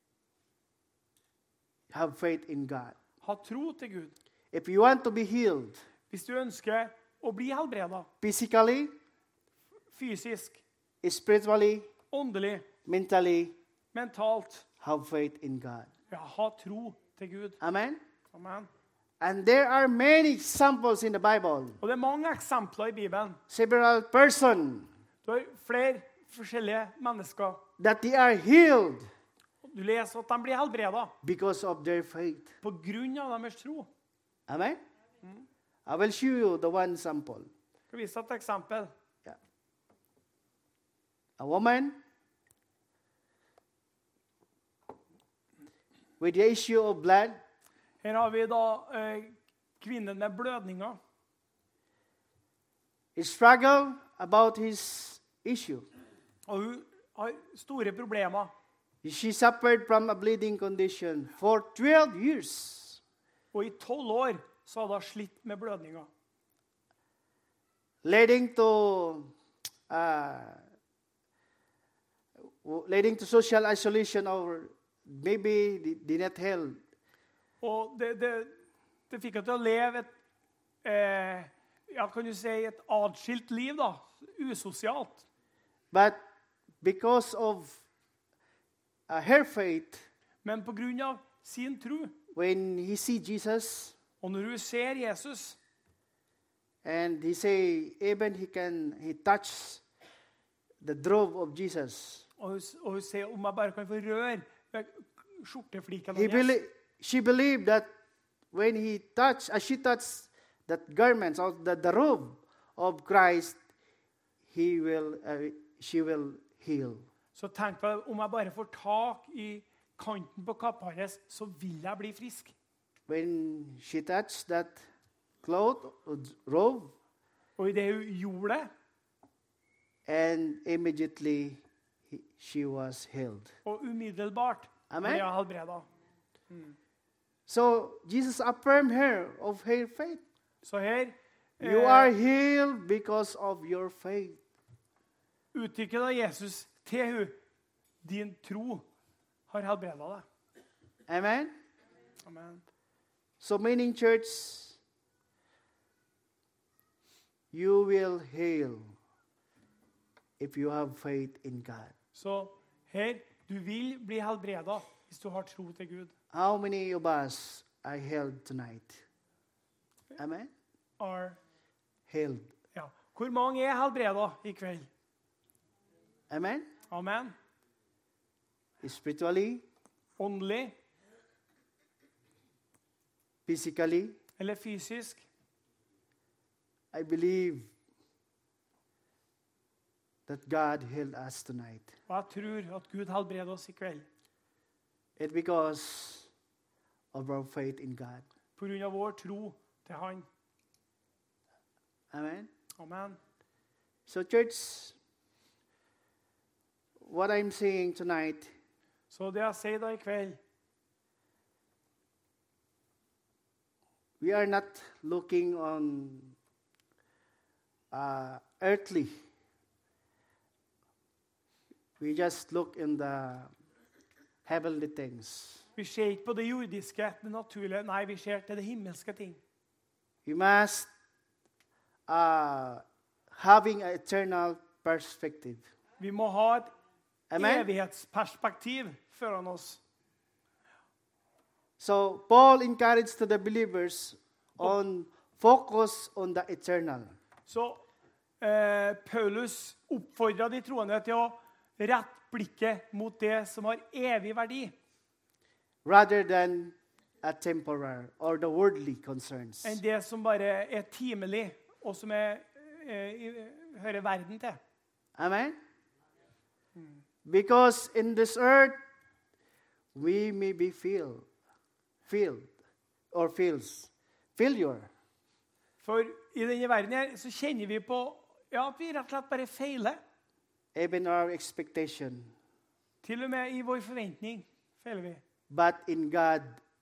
have faith in God. ha tro til Gud. If you want to be healed Hvis du ønsker å bli helbredet, physically, fysisk, spiritually, åndelig, mentally, mentalt, have faith in God. ja, ha tro til Gud. Amen. Amen. And there are many examples in the Bible. Og det er mange eksempler i Bibelen. Several persons Du har flere forskjellige mennesker. that they are healed Du leser at de blir helbredet because of their faith. på grunn av deres tro. Amen. I will show you the one sample. Jeg skal vise et eksempel. Yeah. A woman with the issue of blood. Her har vi da eh, kvinnen med blødninger. He struggled about his issue. Og hun har store problemer. She suffered from a bleeding condition for twelve years. Og i tolv år så hadde hun slitt med blødninger. Leading to uh, leading to social isolation, or maybe they did not help. Og det, det, det fikk henne til å leve et, eh, ja, kan du si, et adskilt liv, da. Usosialt. But because of uh, her faith, Men på grunn av sin tro, when he see Jesus, og når hun ser Jesus, and he say even he can he touch the robe of Jesus. og hun, og hun ser om jeg bare kan få røre ved skjortefliken He hans, belie- she believed that when he touched, as she touched that garments or the, the robe of Christ, he will, uh, she will heal. så tenk på om jeg bare får tak i kanten på kappa hennes, så vil jeg bli frisk. When she touched that cloth or robe, Og i det hun gjorde det, and immediately he, she was healed. og umiddelbart Amen. ble jeg helbredet. So Jesus affirmed her of her faith. Så her You eh, are healed because of your faith. uttrykket av Jesus til henne, din tro har helbredet deg. Amen. Amen. So meaning, church, you will heal if you have faith in God. Så her, du vil bli helbredet hvis du har tro til Gud. How many of us are healed tonight? Amen. Are, Healed. ja. Hvor mange er helbredet i kveld? Amen. Amen. Spiritually, Åndelig physically, eller fysisk. I believe that God healed us tonight. Og jeg tror at Gud helbreder oss i kveld It's because of our faith in God. på grunn av vår tro til Han. Amen. Amen. So, church, what I'm saying tonight, Så det jeg sier da i kveld, we are not looking on uh, earthly. We just look in the heavenly things. vi ser ikke på det jordiske, det naturlige. Nei, vi ser til det himmelske ting. We must uh, having an eternal perspective. Vi må ha et Amen. evighetsperspektiv foran oss. So Paul encouraged to the believers on focus on the eternal. Så eh, Paulus oppfordret de troende til å rette blikket mot det som har evig verdi, Rather than a temporary or the worldly concerns. enn det som bare er timelig, og som er, eh, i- hører verden til. Amen? Because in this earth, we may be filled, filled, or feels, failure. For i denne verden her så kjenner vi på ja, at vi rett og slett bare feiler. Even our expectation. Til og med i vår forventning feiler vi. But in God,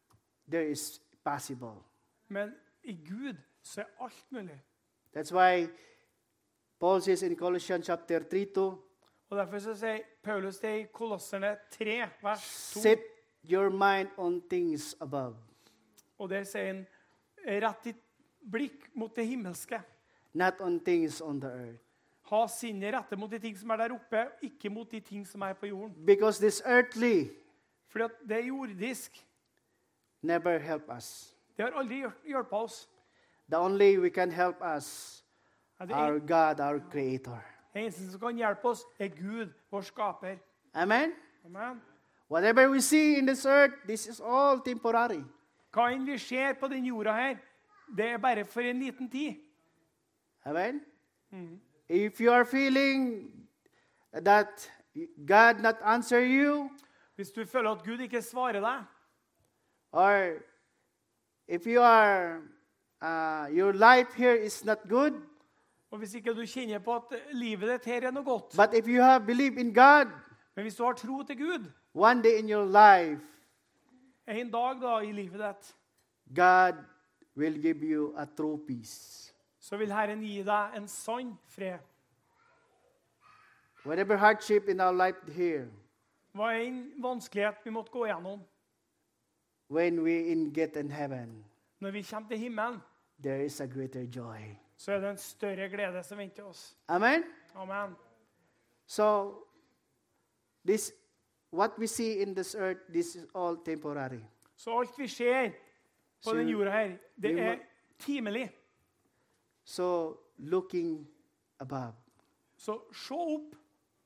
there is possible. Men i Gud så er alt mulig. That's why Paul says in Colossians chapter three two, Og derfor så sier Paulus det i Kolosserne tre, vers to. set your mind on things above, Og der sier han, rett ditt blikk mot det himmelske. not on things on the earth. Ha sinnet rettet mot de ting som er der oppe, ikke mot de ting som er på jorden. Because this earthly Fordi at det er jordisk. never help us. Det har aldri hjulpet hjulpet oss. The only we can help us, Ja, det our er God, our Creator. det eneste som kan hjelpe oss, er Gud, vår skaper. Amen? Amen. Whatever we see in this earth, this is all temporary. Hva enn vi ser på den jorda her, det er bare for en liten tid. Amen? If you are feeling that God not answer you, Hvis du føler at Gud ikke svarer deg, or if you are, uh, your life here is not good, og hvis ikke du kjenner på at livet ditt her er noe godt, but if you have believed in God, men hvis du har tro til Gud, one day in your life, en dag da i livet ditt, God will give you a true peace. så vil Herren gi deg en sann fred. Whatever hardship in our life here, Hva er en vanskelighet vi måtte gå gjennom when we in get in heaven, når vi kommer til himmelen, there is a greater joy. så er det en større glede som venter oss. Amen? Amen. So, this, what we see in this earth, this is all temporary. Så alt vi ser på Så den jorda her, det vi må- er timelig. So, looking above, Så se opp,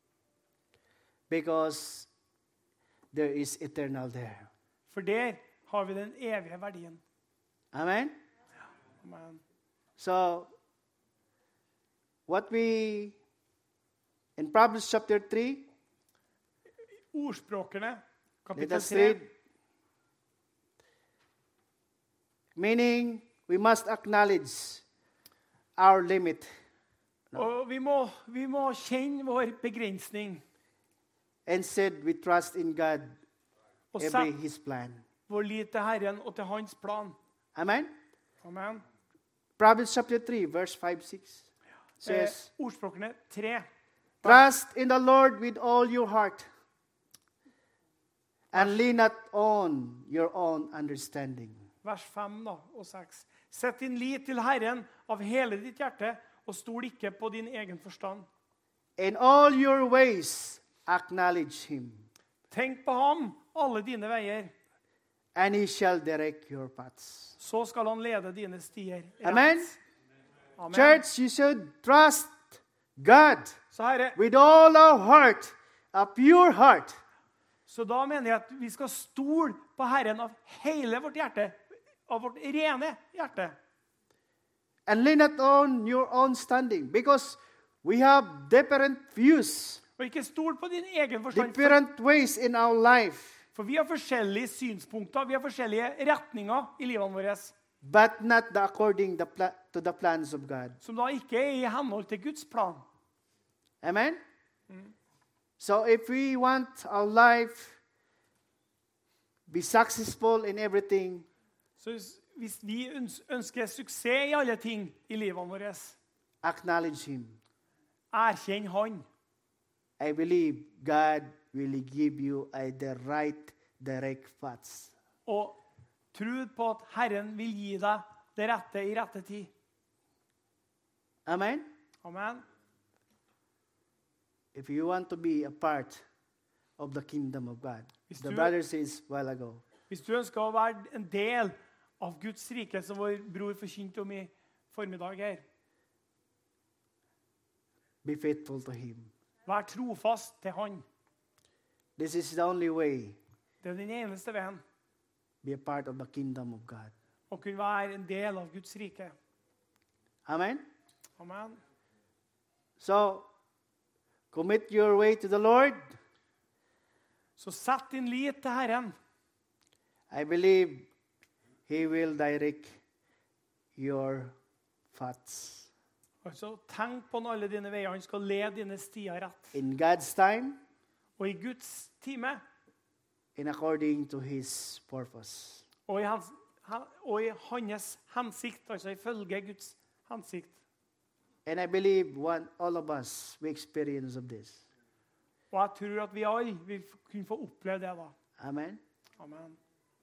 because there is eternal there. for der har vi den evige verdien. Amen? Amen. So, what we, in Proverbs chapter three, Ordspråkene, let kapittel us tre. read. Meaning, we must acknowledge our limit. Og vi må, vi må kjenne vår begrensning Instead, we trust in God, og every sette His plan. vår lit til Herren og til hans plan. Amen? Amen. Proverbs chapter three, verse five, six Eh, says, ordspråkene tre. trust in the Lord with all your heart, and lean not on your own understanding. Vers fem da, og seks. Sett din lit til Herren av hele ditt hjerte, og stol ikke på din egen forstand. In all your ways, acknowledge Him, Tenk på ham, alle dine veier. and He shall direct your paths. Så skal han lede dine stier rett. Amen? Amen. Church, you should trust God Så, Herre, with all our heart, a pure heart. så da mener jeg at vi skal stole på Herren av hele vårt hjerte, av vårt rene hjerte. And lean not on your own standing, because we have different views, Og ikke stol på din egen forstand. For, different ways in our life, for vi har forskjellige synspunkter, vi har forskjellige retninger i livene våre, but not the according the pla- to the plans of God. som da ikke er i henhold til Guds plan. Amen? So if we want our life be successful in everything, Så hvis- hvis vi øns- ønsker suksess i alle ting i livene våre, acknowledge Him. erkjenn han. I believe God will give you a, the right direct paths. Og tro på at Herren vil gi deg det rette i rette tid. Amen? Amen. If you want to be a part of the kingdom of God, Hvis the du- brother says a while ago, Hvis du ønsker å være en del av Guds rike, som vår bror forkynte om i formiddag her, be faithful to Him. vær trofast til han. This is the only way Det er den eneste veien be a part of the kingdom of God. å kunne være en del av Guds rike. Amen? Amen. So, commit your way to the Lord. Så sett din lit til Herren. I believe He will direct your paths. Altså, tenk på alle dine veier. Han skal lede dine stier rett. In God's time, Og i Guds time, in according to His purpose. Og i hans, og i hans hensikt, altså ifølge Guds hensikt. And I believe one, all of us, we experience of this. Og jeg tror at vi alle vil kunne få oppleve det da. Amen. Amen.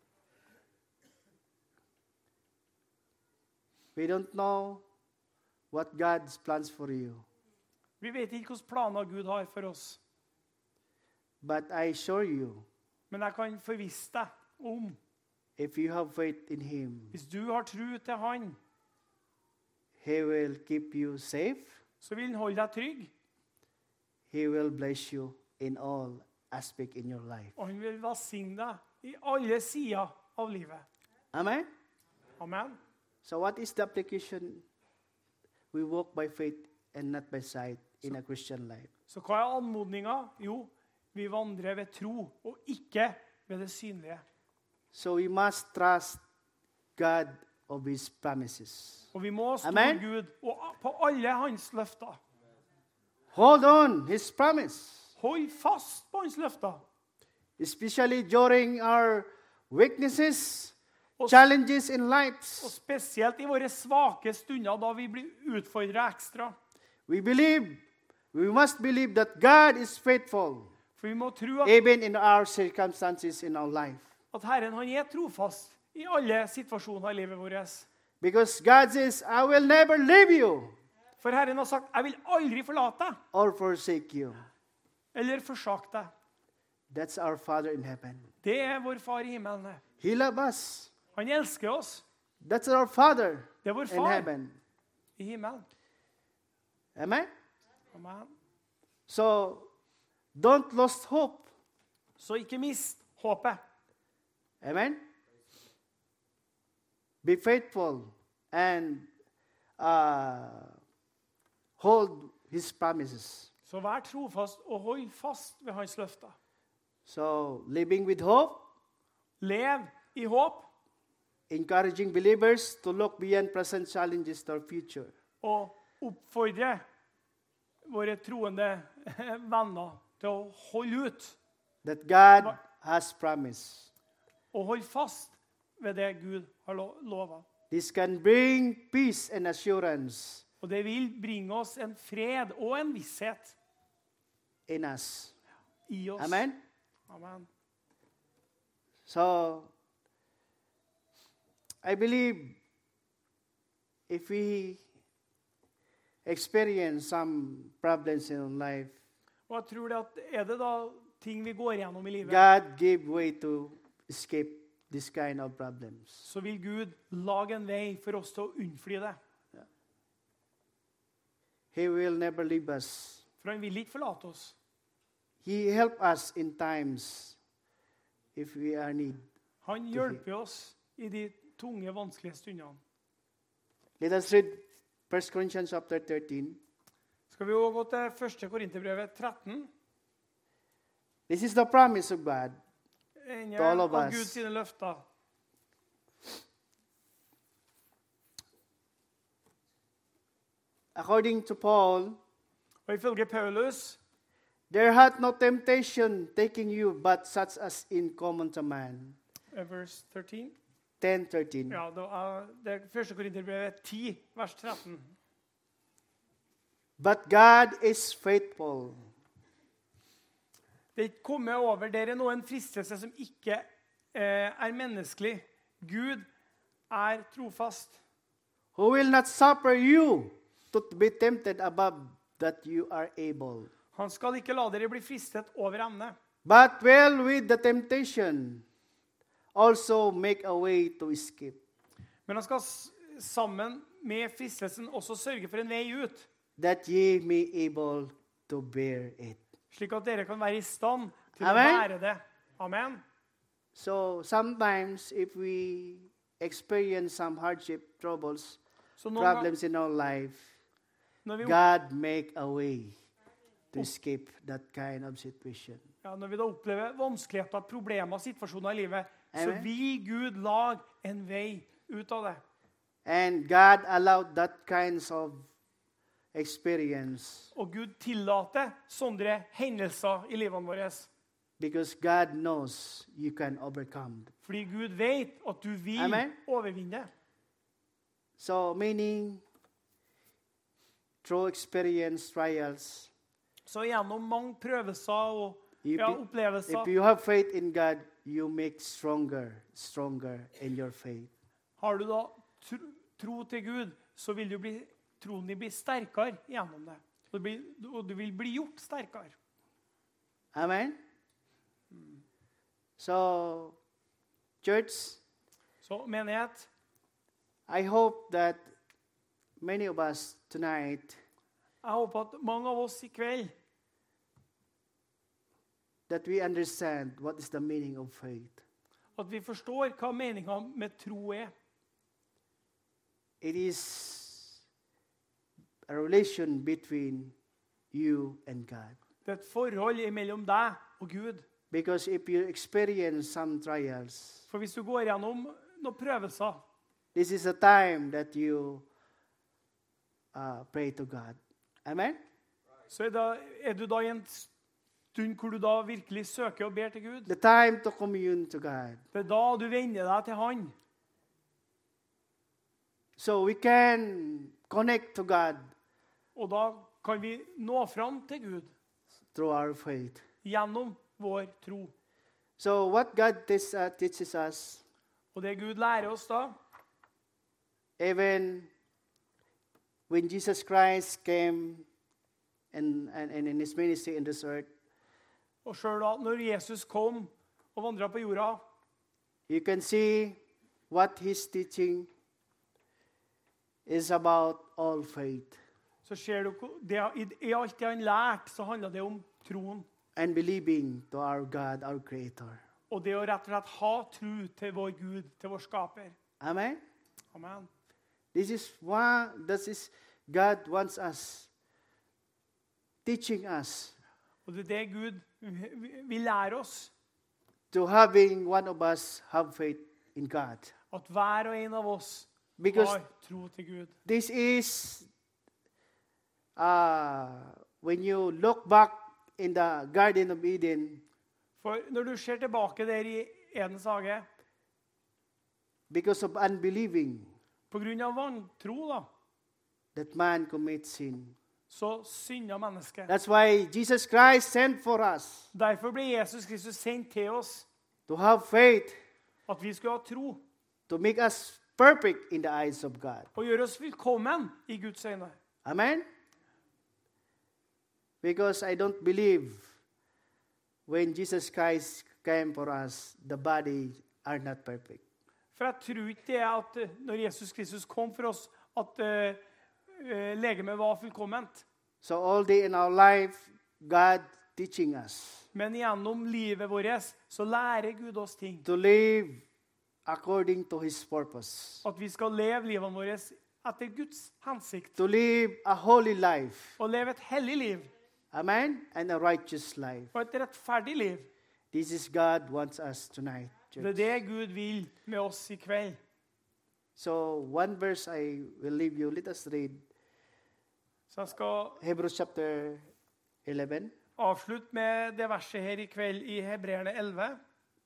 We don't know what God's plans for you. Vi vet ikke hvilke planer Gud har for oss. But I assure you, Men jeg kan forvisse deg om, if you have faith in Him, hvis du har tro til Han, He will keep you safe. så vil Han holde deg trygg. He will bless you in all aspects in your life. Og Han vil velsigne deg i alle sider av livet. Amen? Amen. So what is the application? We walk by faith and not by sight in a Christian life. Så hva er anmodninga? Jo, vi vandrer ved tro, og ikke ved det synlige. So we must trust God of His promises. Og vi må stole Amen. Gud og på alle hans løfter. Hold on His promise, Hold fast på hans løfter. especially during our weaknesses, Og, challenges in og life. spesielt i våre svake stunder, da vi blir utfordret ekstra. We believe, we must believe that God is faithful, For vi må tro at, even in our circumstances in our life. at Herren han er trofast i alle situasjoner i livet vårt. Because God says, I will never leave you For Herren har sagt, jeg vil aldri forlate deg, or forsake you. eller forsake deg. That's our Father in heaven. Det er vår far i himmelen. He loves us. Han elsker oss. That's our Father Det er vår in far heaven. i himmelen. Amen? Amen. So, don't lose hope. Så ikke mist håpet. Amen? Be faithful and uh, hold His promises. Så vær trofast og hold fast ved hans løfter. So, living with hope, Lev i håp, encouraging believers to look beyond present challenges to our future. og oppfordre våre troende venner til å holde ut That God has promised. og holde fast ved det Gud har lo- lovet. This can bring peace and assurance Og det vil bringe oss en fred og en visshet in us. i oss. Amen? Amen. So, I believe if we experience some problems in our life, Og jeg tror det at er det da ting vi går gjennom i livet, God gave way to escape this kind of problems. så vil Gud lage en vei for oss til å unnfly det. He will never leave us. For han vil ikke forlate oss. He help us in times if we are in need. Han hjelper oss i de tunge, vanskelige stundene. Let us read First Corinthians chapter thirteen. Skal vi også gå til første Korinterbrevet tretten? This is the promise of God. En To all of av us. Guds sine løfter. According to Paul, Og ifølge Paulus, there hath no temptation taking you but such as in common to man. eh, vers tretten. ten thirteen. Ja, det er, det er første Korinterbrevet ti, vers tretten. But God is faithful. Det er ikke kommet over dere noen fristelse som ikke eh, er menneskelig. Gud er trofast. Who will not suffer you to be tempted above that you are able, Han skal ikke la dere bli fristet over evne, but will with the temptation also make a way to escape, men han skal s- sammen med fristelsen også sørge for en vei ut, that ye may able to bear it. slik at dere kan være i stand til Amen. å bære det. Amen. So sometimes if we experience some hardship, troubles, Så noen, gang, problems in our life, når, vi, God make a way to escape that kind of situation. ja, når vi da opplever vanskeligheter, problemer, situasjoner i livet, så Amen. vil Gud lage en vei ut av det. And God allowed that kinds of experience Og Gud tillater sånne hendelser i livene våre. Because God knows you can overcome. Fordi Gud vet at du vil Amen. overvinne. So meaning, through experience, trials, Så gjennom mange prøvelser og if, ja, you, opplevelser, if you have faith in God, you make stronger, stronger in your faith. har du da tro, tro til Gud, så vil du bli, troen din bli sterkere gjennom det. Og du, blir, og du vil bli gjort sterkere. Amen? So, church, Så menighet, I hope that many of us tonight, jeg håper at mange av oss i kveld, that we understand what is the meaning of faith. at vi forstår hva meningen med tro er. It is a relation between you and God. Det er et forhold mellom deg og Gud. Because if you experience some trials, For hvis du går gjennom noen prøvelser, this is a time that you uh, pray to God. Amen? så er, da, er du da i en stund hvor du da virkelig søker og ber til Gud. The time to commune to God. Det er da du vender deg til Han. So we can connect to God Og da kan vi nå fram til Gud through our faith. gjennom vår tro. So what God teach, uh, teaches us, Og det Gud lærer oss da, even when Jesus Christ came and, and, and in his ministry in this earth, og selv da når Jesus kom og vandret på jorda, you can see what his teaching is about all faith så ser du hvor- det, i, i alt det han lærte, så handler det om troen. and believing to our God, our Creator. Og det å rett og slett ha tro til vår Gud, til vår skaper. Amen? Amen. This is why this is God wants us, teaching us Og det er det Gud vil lære oss. to having one of us have faith in God. At hver og en av oss Because har tro til Gud. this is, uh, when you look back in the Garden of Eden, For når du ser tilbake der i Edens hage, because of unbelieving, på grunn av vantro da, that man commits sin. så synda mennesket. That's why Jesus Christ sent for us Derfor ble Jesus Kristus sendt til oss, to have faith, at vi skulle ha tro, to make us perfect in the eyes of God. og gjøre oss velkommen i Guds øyne. Amen? Because I don't believe when Jesus Christ came for us, the body are not perfect. For jeg tror ikke det er at eh, når Jesus Kristus kom for oss, at uh, uh, legemet var fullkomment. So all day in our life, God teaching us Men gjennom livet vårt så lærer Gud oss ting. to live according to his purpose, At vi skal leve livet vårt etter Guds hensikt. to live a holy life. Og leve et hellig liv. Amen? And a righteous life. Og et rettferdig liv. This is God wants us tonight, Det er church. det Gud vil med oss i kveld. So one verse I will leave you. Let us read Så jeg skal Hebrews chapter eleven. avslutte med det verset her i kveld i Hebreerne elleve.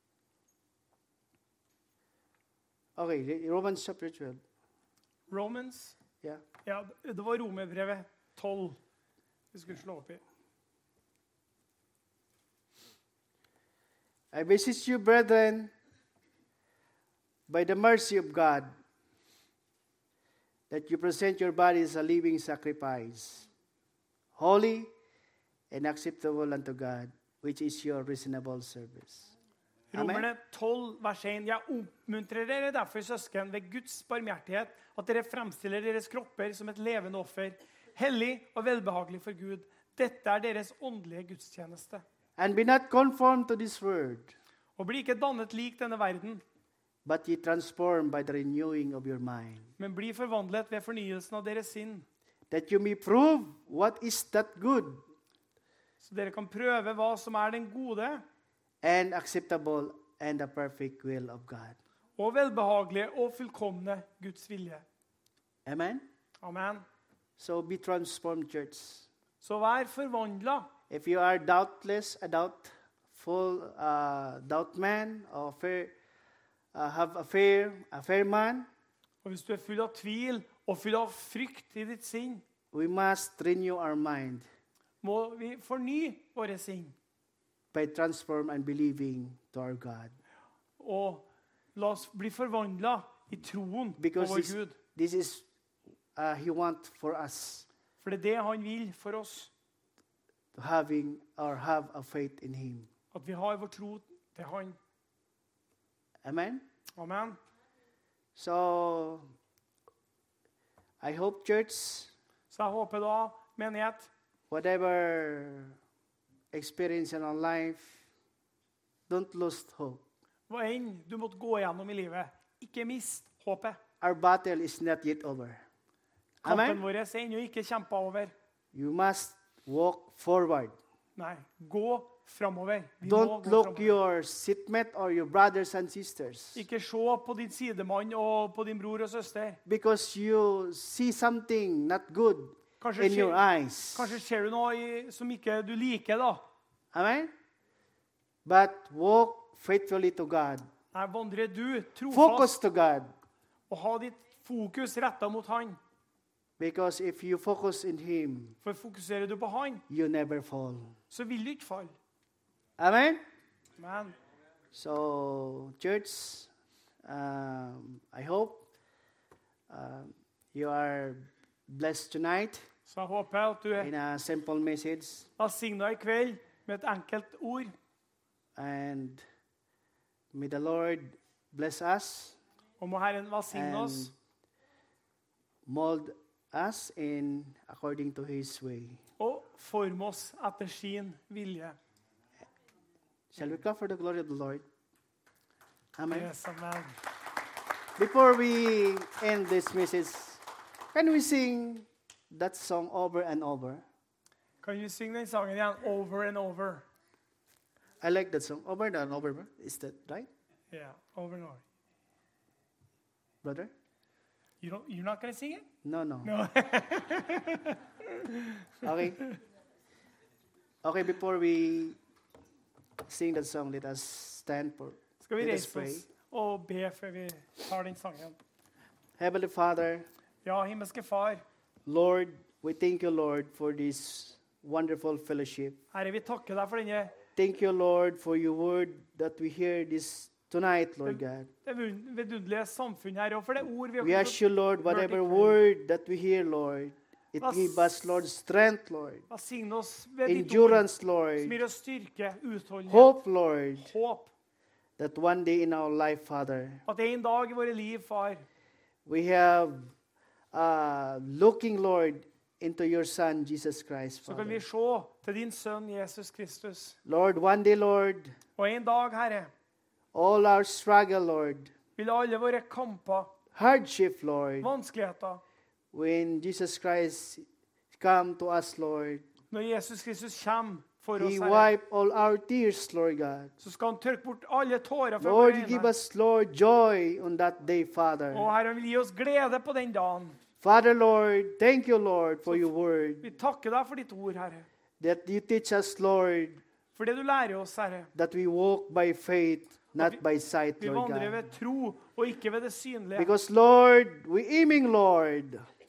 Okay, Romans chapter twelve. Romans. Yeah. Ja, det var Romerbrevet tolv vi skulle slå opp i. I beseech you, brethren, by the mercy of God, that you present your bodies a living sacrifice, holy and acceptable unto God, which is your reasonable service. Amen. Romerne tolv, vers én. Jeg oppmuntrer dere derfor, søsken, ved Guds barmhjertighet, at dere fremstiller deres kropper som et levende offer, hellig og velbehagelig for Gud. Dette er deres åndelige gudstjeneste. And be not conformed to this world, Og bli ikke dannet lik denne verden, but ye transformed by the renewing of your mind, men bli forvandlet ved fornyelsen av deres sinn, that you may prove what is that good så dere kan prøve hva som er den gode and acceptable and the perfect will of God. og velbehagelige og fullkomne Guds vilje. Amen? Amen. So be transformed, church. Så vær forvandlet. If you are doubtless, a doubt full uh, doubt man or fair, uh, have a fair, a fair man, Og hvis du er full av tvil og full av frykt i ditt sinn, we must renew our mind må vi forny våre sinn by transform and believing to our God. og la oss bli forvandla i troen på Because vår this, Gud. this is uh, He wants for us For det er det han vil for oss, to having or have a faith in Him. at vi har vår tro til han. Amen. Amen. So I hope, church, Så jeg håper da, menighet, whatever experience in our life, don't lose hope. hva enn du måtte gå igjennom i livet, ikke mist håpet. Our battle is not yet over. Kampen Amen. vår er ennå ikke kjempa over. You must walk forward. Nei, gå framover. Vi må Don't gå look framover. your seatmate or your brothers and sisters, Ikke se på din sidemann og på din bror og søster. because you see something not good Kanskje, in your ser, eyes. kanskje ser du noe i, som ikke du liker, da. Amen. But walk faithfully to God. Nei, vandrer du Focus trofast to God. og ha ditt fokus retta mot han. Because if you focus in Him, For fokuserer du på han, you never fall. så vil du ikke falle. Amen. Men So, church, um, I hope um, you are blessed tonight så jeg håper at du in er a simple message. velsigna i kveld med et enkelt ord. And may the Lord bless us Og må Herren velsigne and oss mold us in according to His way. og forme oss etter sin vilje. Shall we clap for the glory of the Lord? Amen. Yes, amen. Before we end this message, can we sing that song over and over? Kan vi synge den sangen igjen over and over? I like that song. Over and over. Is that right, Yeah, over and over. brother? You don't, you're not going to sing it? No, no. No. Okay. Okay, before we sing that song, let us stand for. Skal vi Let us reise pray. oss og be før vi tar den sangen? Heavenly Father, Ja, himmelske Far, Lord, we thank you, Lord, for this wonderful fellowship. Herre, vi takker deg for denne Thank you, Lord, for your word that we hear this tonight, Lord God. det vund- vidunderlige samfunnet, Herre, og for det ord vi har We fått ask you, Lord, whatever Lord, word that we hear, Lord, it Vas- give us, Lord, strength, Lord, velsigne oss ved ditt ord, endurance, som Lord, gir oss styrke, utholdenhet, hope, Lord, håp, that one day in our life, Father, at det er en dag i våre liv, Far, we have uh, looking, Lord, into your Son, Jesus Christ, så kan vi Father. se til din sønn, Jesus Kristus. Lord, one day, Lord, Og en dag, Herre, all our struggle, Lord, vil alle våre kamper, hardship, Lord, vanskeligheter, when Jesus Christ come to us, Lord, når Jesus Kristus kommer for oss, He Herre, wipe all our tears, Lord God. så skal han tørke bort alle tårer fra Lord, våre you give øyne. us, Lord, joy on that day, Father. Og Herre, han vil gi oss glede på den dagen. Father, Lord, thank you, Lord, for your word, Vi takker deg for ditt ord, Herre. that you teach us, Lord, For det du lærer oss, Herre. that we walk by faith, not vi- by sight, Vi Lord vandrer God. ved tro og ikke ved det synlige. Because, Lord, we aiming, Lord,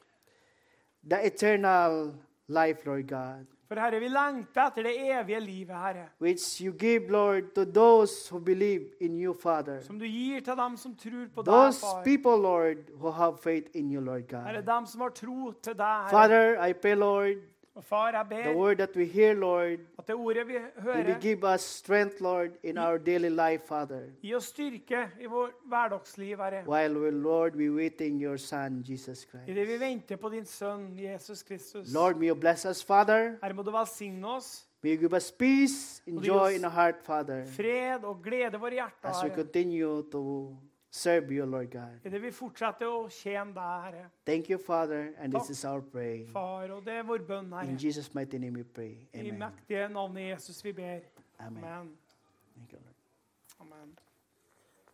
the eternal life, Lord God, For Herre, vi lengter etter det evige livet, Herre. which you give, Lord, to those who believe in you, Father. Som du gir til dem som tror på deg, Those Far. people, Lord, who have faith in you, Lord Herre, God. dem som har tro til deg, Herre. Father, I pray, Lord, Og Far, jeg the ber word that we hear, Lord, at det ordet vi may we hører, give us strength, Lord, in our daily life, Father. gi oss styrke i vår hverdagsliv, Herre. While we, Lord, we waiting your Son, Jesus I Christ. det vi venter på din sønn, Jesus Kristus. Lord, may you bless us, Father. Herre, må du velsigne oss, May you give us peace and Og joy gi oss in our heart, Father, fred og glede i våre hjerter, as we Herre. continue to serve you, Lord God. I det vi fortsetter å tjene deg, Herre. Thank you, Father, and this Takk. is our prayer. Far, og det er vår bønn, In Herre. Jesus' mighty name we pray. I Amen. mektige navnet Jesus vi ber. Amen. Amen. Thank you, Lord. Amen.